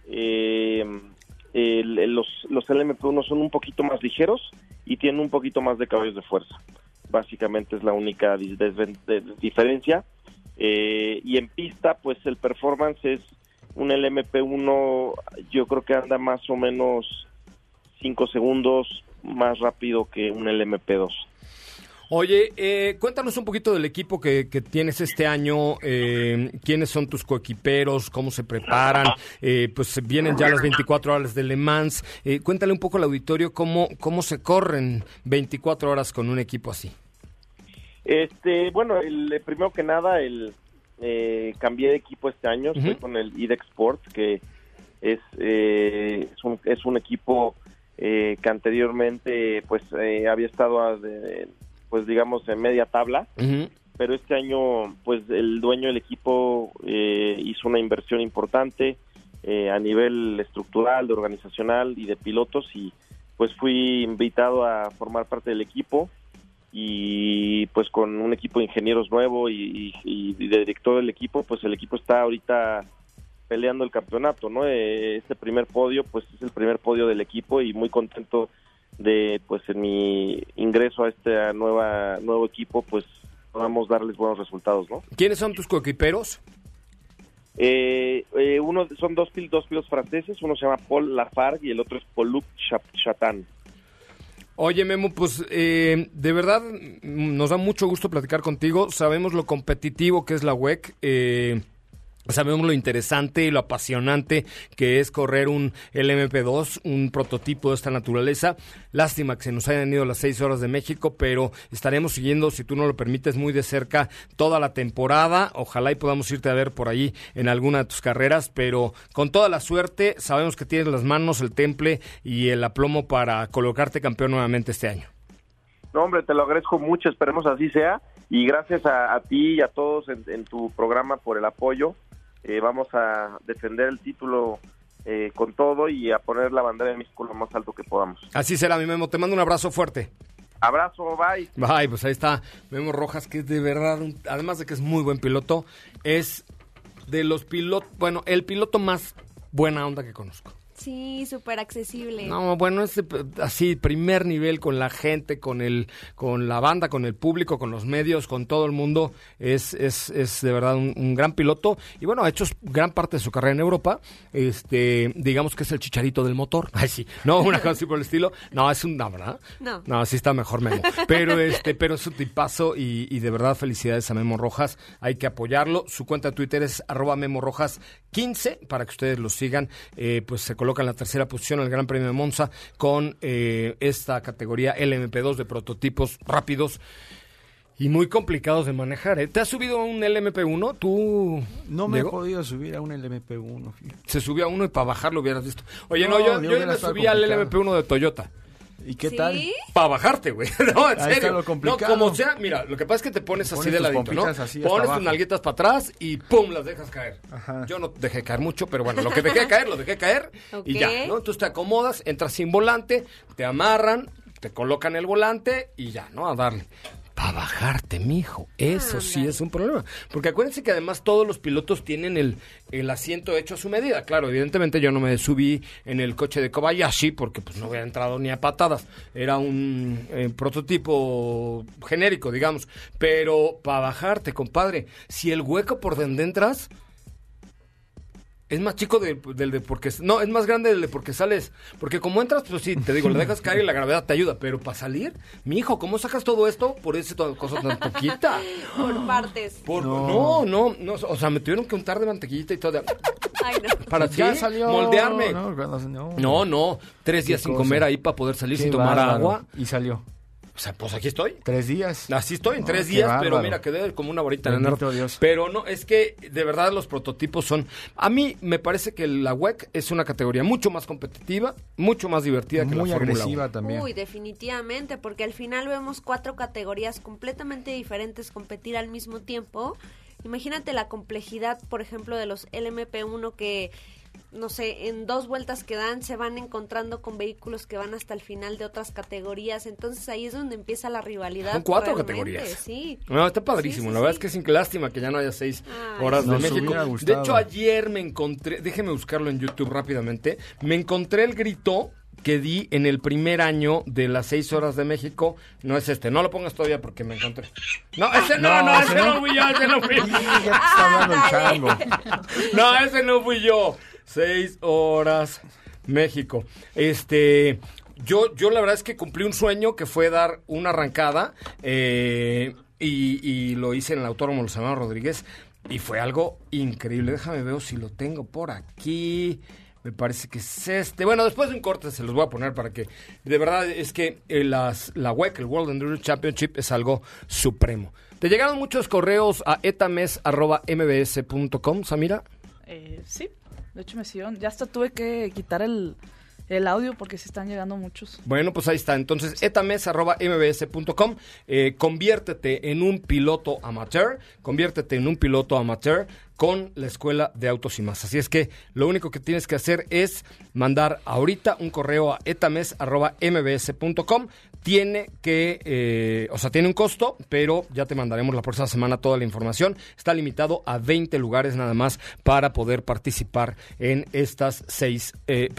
los LMP1 son un poquito más ligeros y tienen un poquito más de caballos de fuerza. Básicamente es la única diferencia. Y en pista, pues el performance es un LMP1, yo creo que anda más o menos 5 segundos más rápido que un LMP2. Oye, cuéntanos un poquito del equipo que tienes este año, quiénes son tus coequiperos, cómo se preparan, pues vienen ya las 24 horas de Le Mans, cuéntale un poco al auditorio cómo se corren 24 horas con un equipo así. Bueno, primero que nada, cambié de equipo este año, estoy con el IDEX Sport, que es un equipo que anteriormente pues había estado pues digamos en media tabla, pero este año pues el dueño del equipo hizo una inversión importante a nivel estructural, de organizacional y de pilotos, y pues fui invitado a formar parte del equipo, y pues con un equipo de ingenieros nuevo y de director del equipo, pues el equipo está ahorita peleando el campeonato, ¿no? Este primer podio pues es el primer podio del equipo, y muy contento de pues en mi ingreso a este nuevo equipo pues podamos darles buenos resultados, ¿no? ¿Quiénes son tus coequiperos? Son dos pilotos franceses, uno se llama Paul Lafargue y el otro es Paul-Luc Chatin. Oye, Memo, pues de verdad nos da mucho gusto platicar contigo. Sabemos lo competitivo que es la WEC, sabemos lo interesante y lo apasionante que es correr un LMP2, un prototipo de esta naturaleza. Lástima que se nos hayan ido las 6 horas de México, pero estaremos siguiendo, si tú no lo permites, muy de cerca toda la temporada. Ojalá y podamos irte a ver por ahí en alguna de tus carreras, pero con toda la suerte, sabemos que tienes las manos, el temple y el aplomo para colocarte campeón nuevamente este año. No, hombre, te lo agradezco mucho, esperemos así sea, y gracias a ti y a todos en tu programa por el apoyo. Vamos a defender el título con todo y a poner la bandera de México lo más alto que podamos. Así será, mi Memo. Te mando un abrazo fuerte. Abrazo, bye. Bye, pues ahí está Memo Rojas, que es de verdad, además de que es muy buen piloto, es de los pilotos, bueno, el piloto más buena onda que conozco. Sí, súper accesible. No, bueno, es así, primer nivel con la gente, con la banda, con el público, con los medios, con todo el mundo. Es de verdad un gran piloto. Y bueno, ha hecho gran parte de su carrera en Europa. Digamos que es el Chicharito del motor. Ay, sí. No, una cosa así por el estilo. No, no, ¿verdad? No, sí está mejor Memo. Pero es un tipazo y de verdad felicidades a Memo Rojas. Hay que apoyarlo. Su cuenta de Twitter es @memorojas15 para que ustedes lo sigan. Pues se coloca en la tercera posición el Gran Premio de Monza con esta categoría LMP2 de prototipos rápidos y muy complicados de manejar. ¿Te has subido a un LMP1? ¿Tú, No me Diego? he podido subir a un LMP1. Fíjate. Se subió a uno y para bajarlo hubieras visto. Oye, yo ya me subí al LMP1 de Toyota. ¿Y qué tal? Para bajarte, güey. No, en Ahí está serio. lo complicado. No, como sea, mira, lo que pasa es que te pones así de ladito, ¿no? Pones tus nalguitas para atrás y ¡pum! Las dejas caer. Ajá. Yo no dejé caer mucho, pero bueno, lo que dejé caer, lo dejé caer y ya, ¿no? Entonces te acomodas, entras sin volante, te amarran, te colocan el volante y ya, ¿no? A darle. Para bajarte, mijo. Eso sí es un problema. Porque acuérdense que además todos los pilotos tienen el asiento hecho a su medida. Claro, evidentemente yo no me subí en el coche de Kobayashi porque pues no hubiera entrado ni a patadas. Era un prototipo genérico, digamos. Pero para bajarte, compadre, si el hueco por donde entras es más chico del de porque... No, es más grande del de porque sales. Porque como entras, pues sí, te digo, le dejas caer y la gravedad te ayuda. Pero para salir, mijo, ¿cómo sacas todo esto por esa cosa tan poquita? Por partes. No, o sea, me tuvieron que untar de mantequillita y todo. Ay, no. Para Ya sí, salió. moldearme. No, 3 días sin comer ahí para poder salir sin tomar agua. Y salió. O sea, pues aquí estoy. 3 días. Así estoy, en 3 qué días, bárbaro. pero mira, quedé como una horita en el Bendito Nerd. Dios. Pero no, es que de verdad los prototipos son... A mí me parece que la WEC es una categoría mucho más competitiva, mucho más divertida que la Muy Fórmula 1. agresiva también. Uy, definitivamente, porque al final vemos 4 categorías completamente diferentes competir al mismo tiempo. Imagínate la complejidad, por ejemplo, de los LMP1 que... no sé, en 2 vueltas que dan se van encontrando con vehículos que van hasta el final de otras categorías, entonces ahí es donde empieza la rivalidad. Son 4 realmente, categorías. Sí. No, está padrísimo, Sí, la verdad es que es lástima que ya no haya 6 horas de nos México. hubiera De gustado. hecho, ayer me encontré, déjeme buscarlo en YouTube rápidamente, me encontré el grito que di en el primer año de las 6 horas de México. No es este, no lo pongas todavía porque me encontré. No, ese no, ese no fui yo, ese no fui yo. Ya te está hablando el chango. No, ese no fui yo. 6 horas México. Yo la verdad es que cumplí un sueño que fue dar una arrancada y lo hice en el Autódromo Luis Hermanos Rodríguez y fue algo increíble. Déjame ver si lo tengo por aquí. Me parece que es Bueno, después de un corte se los voy a poner para que... De verdad es que la WEC, el World Endurance Championship, es algo supremo. ¿Te llegaron muchos correos a etames@mbs.com, Samira? Sí, de hecho me hicieron. Ya hasta tuve que quitar el audio porque sí están llegando muchos. Bueno, pues ahí está. Entonces, etames@mbs.com. Conviértete en un piloto amateur. Conviértete en un piloto amateur con la Escuela de Autos y Más. Así es que lo único que tienes que hacer es mandar ahorita un correo a etames@mbs.com. Tiene que, tiene un costo, pero ya te mandaremos la próxima semana toda la información. Está limitado a 20 lugares nada más para poder participar en estas 6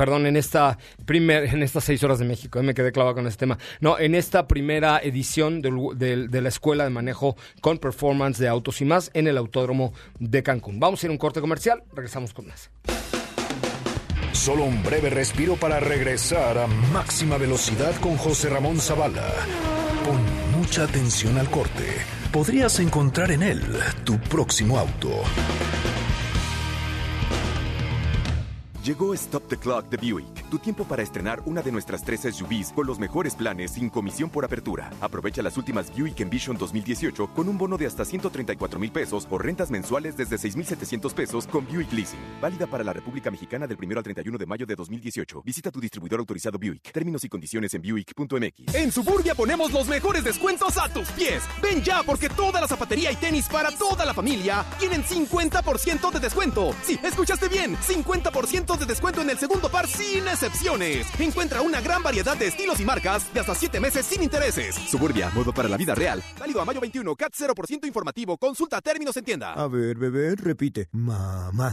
horas de México. Me quedé clavado con este tema. No, en esta primera edición de la Escuela de Manejo con Performance de Autos y Más en el Autódromo de Cancún. Vamos a ir a un corte comercial, regresamos con más. Solo un breve respiro para regresar a máxima velocidad con José Ramón Zavala. Pon mucha atención al corte. Podrías encontrar en él tu próximo auto. Llegó Stop the Clock de Buick, tu tiempo para estrenar una de nuestras 3 SUVs con los mejores planes sin comisión por apertura. Aprovecha las últimas Buick Envision 2018 con un bono de hasta 134,000 pesos o rentas mensuales desde 6,700 pesos con Buick Leasing. Válida para la República Mexicana del 1 al 31 de mayo de 2018. Visita tu distribuidor autorizado Buick. Términos y condiciones en Buick.mx. En Suburbia ponemos los mejores descuentos a tus pies. Ven ya porque toda la zapatería y tenis para toda la familia tienen 50% de descuento. Sí, escuchaste bien, 50% de descuento en el segundo par sin excepciones. Encuentra una gran variedad de estilos y marcas de hasta 7 meses sin intereses. Suburbia, modo para la vida real. Válido a mayo 21, CAT 0% informativo. Consulta términos en tienda. A ver, bebé, repite. Mamá.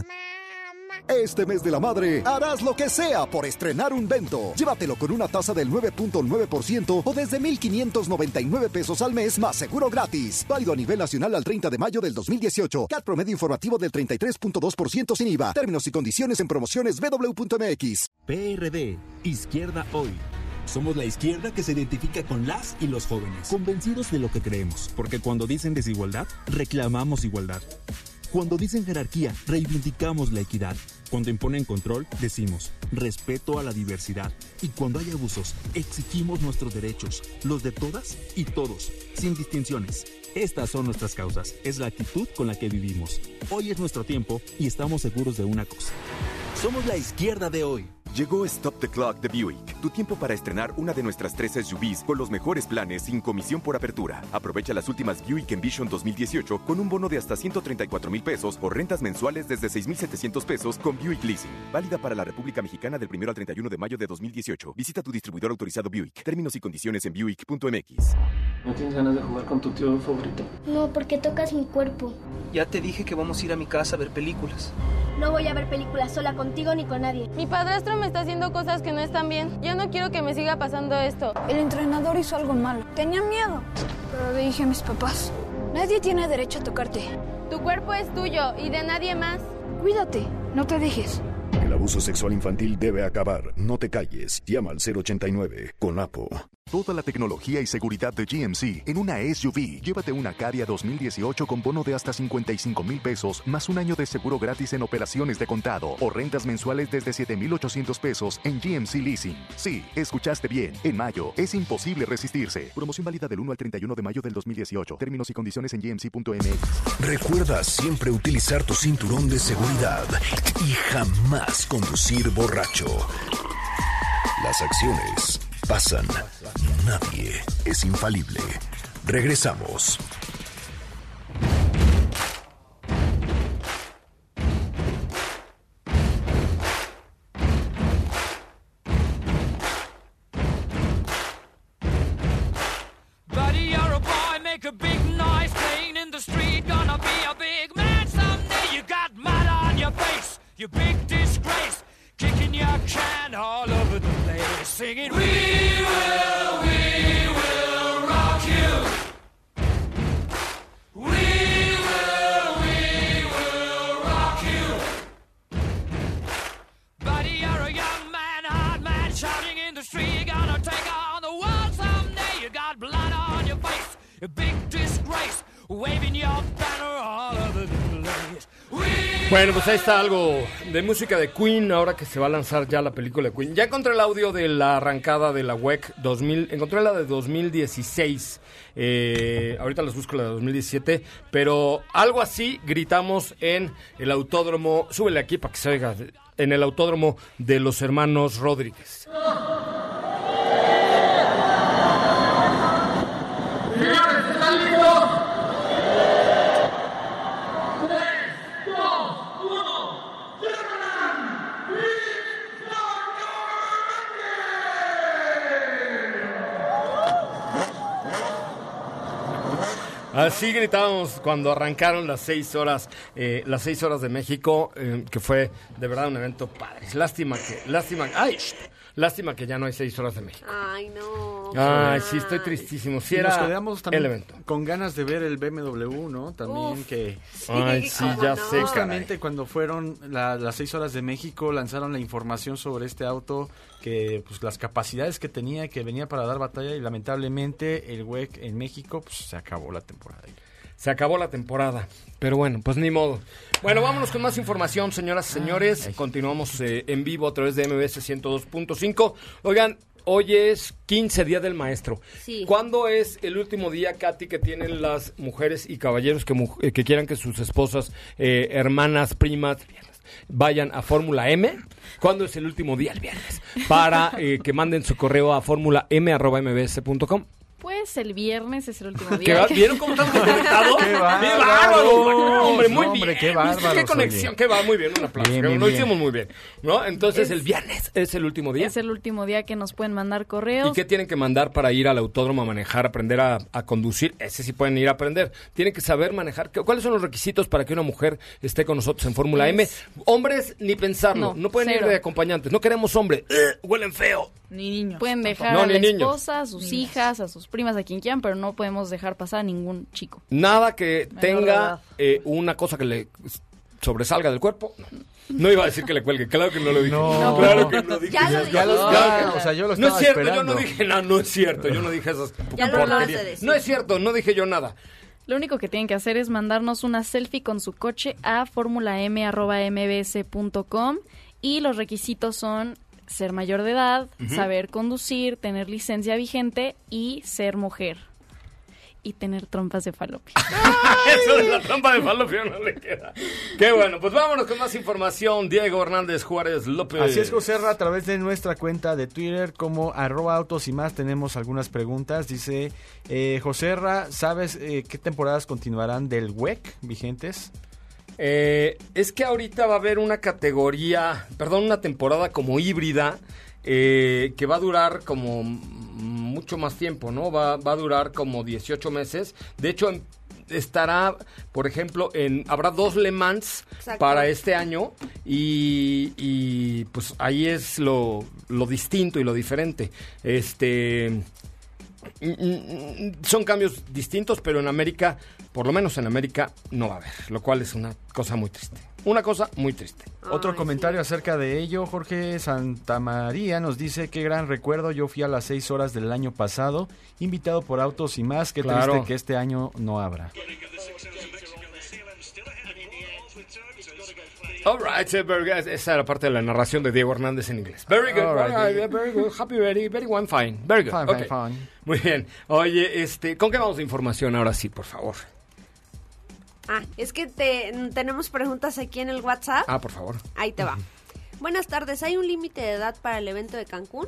Este mes de la madre harás lo que sea por estrenar un Vento. Llévatelo con una tasa del 9.9% o desde 1,599 pesos al mes más seguro gratis. Válido a nivel nacional al 30 de mayo del 2018. CAT promedio informativo del 33.2% sin IVA. Términos y condiciones en promociones www.mx. PRD, Izquierda Hoy. Somos la izquierda que se identifica con las y los jóvenes, convencidos de lo que creemos, porque cuando dicen desigualdad, reclamamos igualdad. Cuando dicen jerarquía, reivindicamos la equidad. Cuando imponen control, decimos respeto a la diversidad. Y cuando hay abusos, exigimos nuestros derechos, los de todas y todos, sin distinciones. Estas son nuestras causas, es la actitud con la que vivimos. Hoy es nuestro tiempo y estamos seguros de una cosa. Somos la izquierda de hoy. Llegó Stop the Clock de Buick, tu tiempo para estrenar una de nuestras 3 SUVs con los mejores planes sin comisión por apertura. Aprovecha las últimas Buick Envision 2018 con un bono de hasta 134,000 pesos o rentas mensuales desde 6,700 pesos con Buick Leasing. Válida para la República Mexicana del 1 al 31 de mayo de 2018. Visita tu distribuidor autorizado Buick. Términos y condiciones en Buick.mx. ¿No tienes ganas de jugar con tu tío favorito? No, porque tocas mi cuerpo. Ya te dije que vamos a ir a mi casa a ver películas. No voy a ver películas sola contigo ni con nadie. Mi padrastro me está haciendo cosas que no están bien. Yo no quiero que me siga pasando esto. El entrenador hizo algo malo. Tenía miedo, pero le dije a mis papás, nadie tiene derecho a tocarte. Tu cuerpo es tuyo y de nadie más. Cuídate, no te dejes. El abuso sexual infantil debe acabar. No te calles. Llama al 089 con APO. Toda la tecnología y seguridad de GMC en una SUV. Llévate una Caria 2018 con bono de hasta 55,000 pesos, más un año de seguro gratis en operaciones de contado o rentas mensuales desde 7,800 pesos en GMC Leasing. Sí, escuchaste bien. En mayo es imposible resistirse. Promoción válida del 1 al 31 de mayo del 2018. Términos y condiciones en gmc.mx. Recuerda siempre utilizar tu cinturón de seguridad y jamás conducir borracho. Las acciones pasan. Nadie es infalible. Regresamos. Buddy, you're a boy, make a big noise, playing in the street, gonna be a big man someday. You got mud on your face, you big disgrace, kicking your can all over the place, singing, we will rock you. We will rock you. Buddy, you're a young man, hard man, shouting in the street, gonna take on the world someday. You got blood on your face, a big disgrace, waving your banner all over the place. Bueno, pues ahí está algo de música de Queen, ahora que se va a lanzar ya la película de Queen. Ya encontré el audio de la arrancada de la WEC 2000, encontré la de 2016, ahorita les busco la de 2017, pero algo así gritamos en el autódromo, súbele aquí para que se oiga, en el autódromo de los hermanos Rodríguez. Señores, ¿están listos? Así gritábamos cuando arrancaron las 6 horas de México, que fue de verdad un evento padre. Lástima que ya no hay 6 horas de México. Ay, no. Ay, sí, estoy tristísimo. Sí, era nos quedamos también el evento. con ganas de ver el BMW, ¿no? También que... Ay, sí, ya sé, justamente caray. cuando fueron las 6 horas de México, lanzaron la información sobre este auto, que pues las capacidades que tenía, que venía para dar batalla, y lamentablemente el WEC en México, pues se acabó la temporada. Se acabó la temporada, pero bueno, pues ni modo. Bueno, vámonos con más información, señoras y señores. Continuamos en vivo a través de MBS 102.5. Oigan, hoy es 15, Día del Maestro. Sí. ¿Cuándo es el último día, Katy, que tienen las mujeres y caballeros que quieran que sus esposas, hermanas, primas, vayan a Fórmula M? ¿Cuándo es el último día? El viernes. Para que manden su correo a formulaM@mbs.com. Pues el viernes es el último día. ¿Vieron cómo estamos conectados? ¡Qué bárbaro! Hombre, muy bien. Hombre, qué bárbaro. Qué conexión, qué va, muy bien, un aplauso. Bien, Lo hicimos muy bien, ¿no? Entonces el viernes es el último día. Es el último día que nos pueden mandar correos. ¿Y qué tienen que mandar para ir al autódromo a manejar, aprender a conducir? Ese sí pueden ir a aprender. Tienen que saber manejar. ¿Cuáles son los requisitos para que una mujer esté con nosotros en Fórmula M? Hombres, ni pensarlo. No pueden ir de acompañantes. No queremos hombres. Huelen feo. Ni niños. Pueden dejar a la esposa, a sus hijas, a sus primas, a quien quieran, pero no podemos dejar pasar a ningún chico. Nada que tenga una cosa que le sobresalga del cuerpo. No iba a decir que le cuelgue, claro que no lo dije. No, claro que no dije. O sea, yo lo estaba no es cierto, esperando. yo no dije nada, no es cierto, yo no dije esas Ya lo acabas de decir. No es cierto, no dije yo nada. Lo único que tienen que hacer es mandarnos una selfie con su coche a formulam@mbs.com, y los requisitos son ser mayor de edad, saber conducir, tener licencia vigente y ser mujer. Y tener trompas de falopio. Eso de la trompa de falopio no le queda. Qué bueno, pues vámonos con más información. Diego Hernández Juárez López. Así es, Joserra, a través de nuestra cuenta de Twitter como @autos y más tenemos algunas preguntas. Dice, Joserra, ¿sabes qué temporadas continuarán del WEC vigentes? Es que ahorita va a haber una temporada como híbrida, que va a durar como mucho más tiempo, ¿no? Va a durar como 18 meses. De hecho, estará, por ejemplo, habrá 2 Le Mans para este año, y pues ahí es lo distinto y lo diferente. son cambios distintos, pero en América, por lo menos en América, no va a haber, lo cual es una cosa muy triste. Una cosa muy triste. Otro comentario acerca de ello, Jorge Santamaría nos dice: qué gran recuerdo, yo fui a las 6 horas del año pasado, invitado por Autos y Más, qué triste que este año no habrá. All right, very good. Esa era parte de la narración de Diego Hernández en inglés. Very good, all right, very good, happy, very one, fine, very good. Fine. Muy bien. Oye, ¿con qué vamos de información ahora sí, por favor? Es que tenemos preguntas aquí en el WhatsApp. Por favor. Ahí te va. Buenas tardes, ¿hay un límite de edad para el evento de Cancún?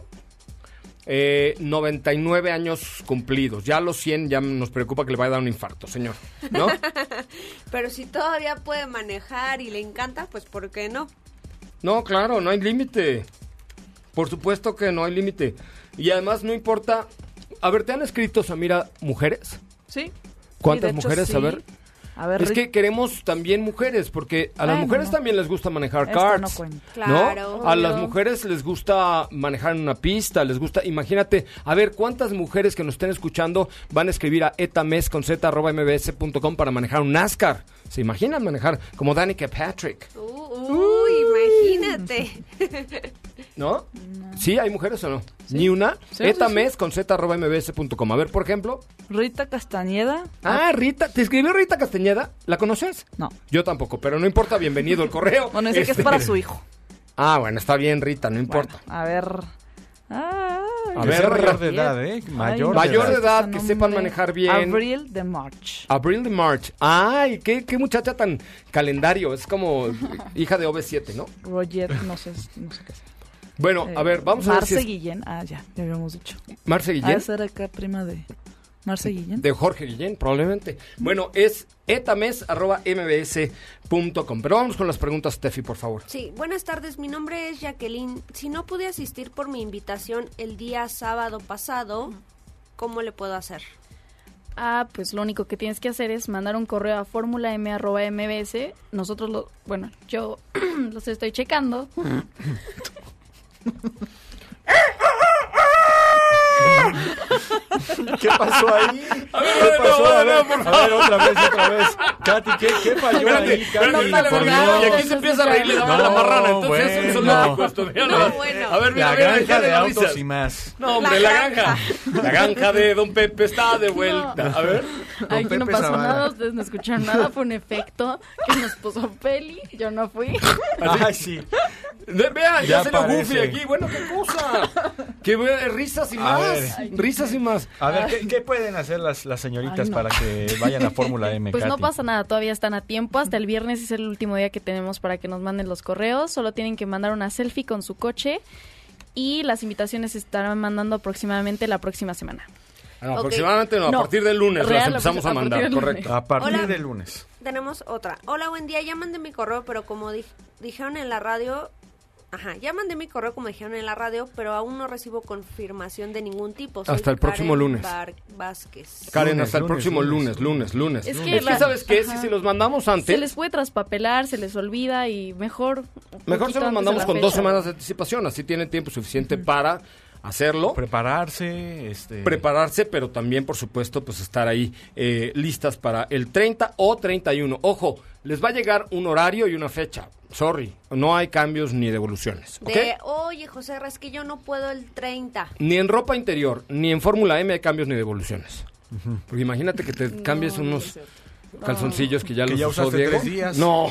99 años cumplidos. Ya a los 100 ya nos preocupa que le vaya a dar un infarto, señor, ¿no? Pero si todavía puede manejar y le encanta, pues ¿por qué no? No, claro, no hay límite. Por supuesto que no hay límite. Y además no importa. A ver, ¿te han escrito, Samira, mujeres? Sí. ¿Cuántas sí, de hecho, mujeres? sí. A ver, es que queremos también mujeres, porque a las mujeres también les gusta manejar karts, no, claro, ¿no? A las mujeres les gusta manejar en una pista, les gusta, imagínate, a ver, ¿cuántas mujeres que nos estén escuchando van a escribir a etames@mbs.com para manejar un NASCAR? ¿Se imaginan manejar como Danica Patrick? Imagínate. ¿No? ¿Sí hay mujeres o no? ¿Sí? ¿Ni una? Sí, etames@mbs.com. A ver, por ejemplo. Rita Castañeda. Rita. ¿Te escribió Rita Castañeda? ¿La conoces? No. Yo tampoco, pero no importa, bienvenido el correo. Bueno, dice que es para su hijo. Bueno, está bien, Rita, no importa. Bueno, a ver. A ver, mayor de edad, ¿eh? Mayor de edad, que sepan manejar bien. Abril de March. Abril de March. Ay, qué muchacha tan calendario. Es como hija de OV7, ¿no? Roger, no sé qué es. Bueno, a ver, vamos a ver Marce Guillén. Ya habíamos dicho. ¿Marce Guillén? Esa era acá prima de Marce Guillén. De Jorge Guillén, probablemente. Bueno, es etames@mbs.com. Pero vamos con las preguntas, Steffi, por favor. Sí, buenas tardes, mi nombre es Jacqueline. Si no pude asistir por mi invitación el día sábado pasado, ¿cómo le puedo hacer? Pues lo único que tienes que hacer es mandar un correo a formulam@mbs. Nosotros yo los estoy checando. ¿Qué pasó ahí? A ver, otra vez. Katy, ¿qué falló ahí, Katy? Y aquí se empieza a reír, le daban la marrana. Entonces es un zoológico esto. A ver, la granja de Autos y Más. No, hombre, la granja. La granja de Don Pepe está de vuelta. A ver. Aquí no pasó nada, ustedes no escucharon nada, fue un efecto que nos puso Peli, yo no fui. Ay, sí. Vean, ya se lo Goofy aquí. Bueno, qué cosa. Que risas y más. Risas y más. A ver, ¿qué pueden hacer las señoritas para que vayan a Fórmula M, Pues Katy? no pasa nada, todavía están a tiempo. Hasta el viernes es el último día que tenemos para que nos manden los correos. Solo tienen que mandar una selfie con su coche y las invitaciones se estarán mandando aproximadamente la próxima semana. Aproximadamente no, a partir del lunes las empezamos a mandar, correcto. A partir del lunes. Tenemos otra. Hola, buen día, ya mandé mi correo, pero como dijeron en la radio... ya mandé mi correo como dijeron en la radio, pero aún no recibo confirmación de ningún tipo. Soy hasta el próximo lunes. Vázquez. Karen, hasta el próximo lunes. Es que ¿sabes qué? Si los mandamos antes... Se les puede traspapelar, se les olvida y mejor se los mandamos con 2 semanas de anticipación, así tienen tiempo suficiente para hacerlo. Prepararse, pero también, por supuesto, pues estar ahí listas para el 30 o 31. Ojo, les va a llegar un horario y una fecha. Sorry, no hay cambios ni devoluciones. ¿Okay? Oye, José, es que yo no puedo el 30. Ni en ropa interior, ni en Fórmula M hay cambios ni devoluciones. Porque imagínate que te cambies unos calzoncillos que ya los usó Diego. 3 días. No,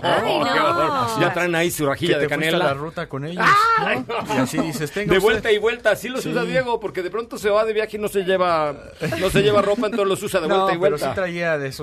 no. Ya traen ahí su rajilla de canela. Que te fuiste a la ruta con ellos, ¿no? Y así dices, de vuelta y vuelta, así los usa Diego, porque de pronto se va de viaje y no se lleva ropa, entonces los usa de vuelta y vuelta. Pero sí traía de eso,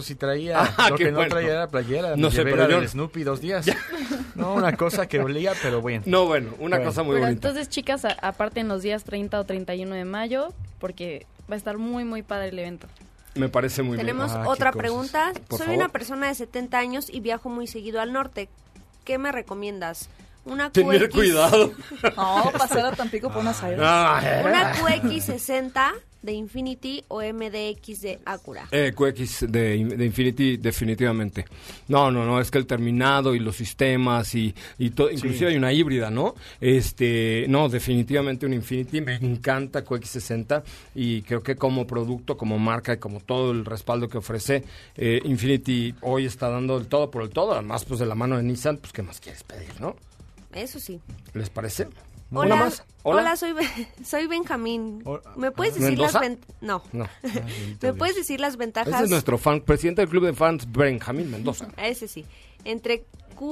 Lo que no traía era playera. No sé, pero yo... del Snoopy 2 días. No, una cosa que olía, pero bueno. No, una cosa muy bonita. Entonces, chicas, aparte en los días 30 o 31 de mayo, porque va a estar muy, muy padre el evento. Me parece muy bien. Tenemos otra pregunta. Soy una persona de 70 años y viajo muy seguido al norte. ¿Qué me recomiendas? Una Tener cuidado. No, pasar a Tampico por unas aires. Una QX60 de Infiniti o MDX de Acura? QX de Infiniti, definitivamente. No, es que el terminado y los sistemas y todo, inclusive hay una híbrida, ¿no? No, definitivamente un Infiniti, me encanta QX60 y creo que como producto, como marca y como todo el respaldo que ofrece, Infiniti hoy está dando el todo por el todo, además pues de la mano de Nissan, pues ¿qué más quieres pedir, no? Eso sí. ¿Les parece? Hola, ¿Una más? Hola, soy Benjamín. ¿Me puedes decir ¿Mendoza? No. No. ¿Me puedes decir las ventajas? Ese es nuestro presidente del club de fans, Benjamín Mendoza. Ese sí. Entre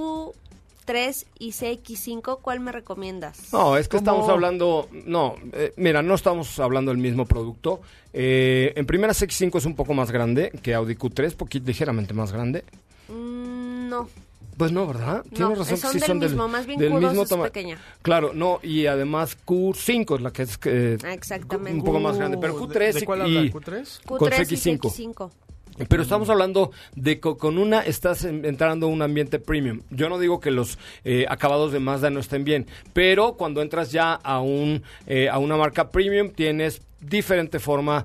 Q3 y CX5, ¿cuál me recomiendas? No, es que estamos hablando... No, mira, no estamos hablando del mismo producto. En primera, CX5 es un poco más grande que Audi Q3, ligeramente más grande. No. Pues no, ¿verdad? Tienes razón. Son que sí del son mismo, más bien del Q2 mismo es pequeña. Claro, no, y además Q5 es la que es exactamente. un poco más grande, pero Q3 ¿De cuál y habla? ¿Q3? Con Q3 CX5. y CX5. Pero estamos hablando de que con una estás entrando a un ambiente premium. Yo no digo que los acabados de Mazda no estén bien, pero cuando entras ya a una marca premium tienes diferente forma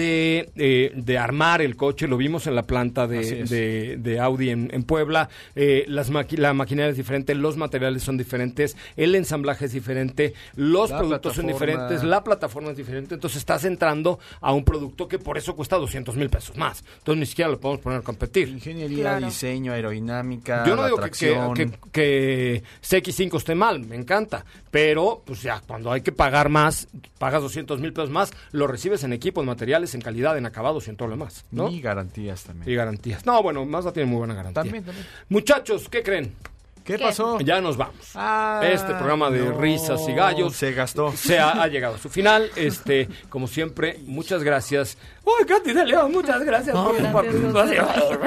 de armar el coche. Lo vimos en la planta de Audi en Puebla. La maquinaria es diferente, los materiales son diferentes, el ensamblaje es diferente, los productos son diferentes, la plataforma es diferente. Entonces estás entrando a un producto que por eso cuesta 200,000 pesos más. Entonces ni siquiera lo podemos poner a competir. Ingeniería, diseño, aerodinámica, yo no digo tracción. que CX5 esté mal, me encanta, pero pues ya cuando hay que pagar más, pagas 200,000 pesos más, lo recibes en equipos, materiales, en calidad, en acabados y en todo lo demás, ¿no? Y garantías también. Y garantías. No, bueno, Mazda tiene muy buena garantía. También. Muchachos, ¿qué creen? ¿Qué pasó? Ya nos vamos. Este programa de risas y gallos se gastó. Ha llegado a su final. Como siempre, muchas gracias. ¡Uy, Katy de León! Muchas gracias por tu participación.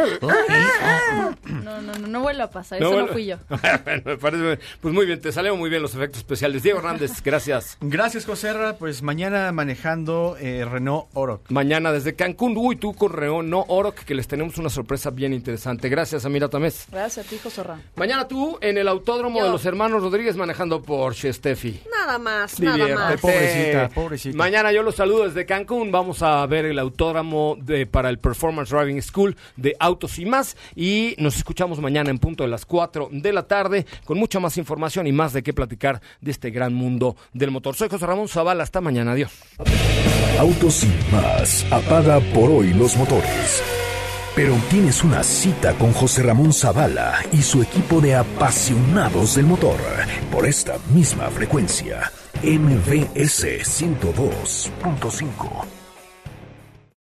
No vuelve a pasar, eso no fui yo. Me parece, pues muy bien, te salieron muy bien los efectos especiales. Diego Hernández, gracias. Gracias, Joserra. Pues mañana manejando Renault Oroch. Mañana desde Cancún, tú con Renault Oroch, que les tenemos una sorpresa bien interesante. Gracias, Amira Tamés. Gracias a ti, Joserra. Mañana tú en el autódromo de los hermanos Rodríguez manejando Porsche, Steffi. Nada más. Pobrecita. Mañana yo los saludo desde Cancún. Vamos a ver el autódromo para el Performance Driving School de Autos y Más. Y nos escuchamos mañana en punto de las 4 de la tarde con mucha más información y más de qué platicar de este gran mundo del motor. Soy José Ramón Zavala. Hasta mañana. Adiós. Autos y Más apaga por hoy los motores. Pero tienes una cita con José Ramón Zavala y su equipo de apasionados del motor por esta misma frecuencia, MBS 102.5.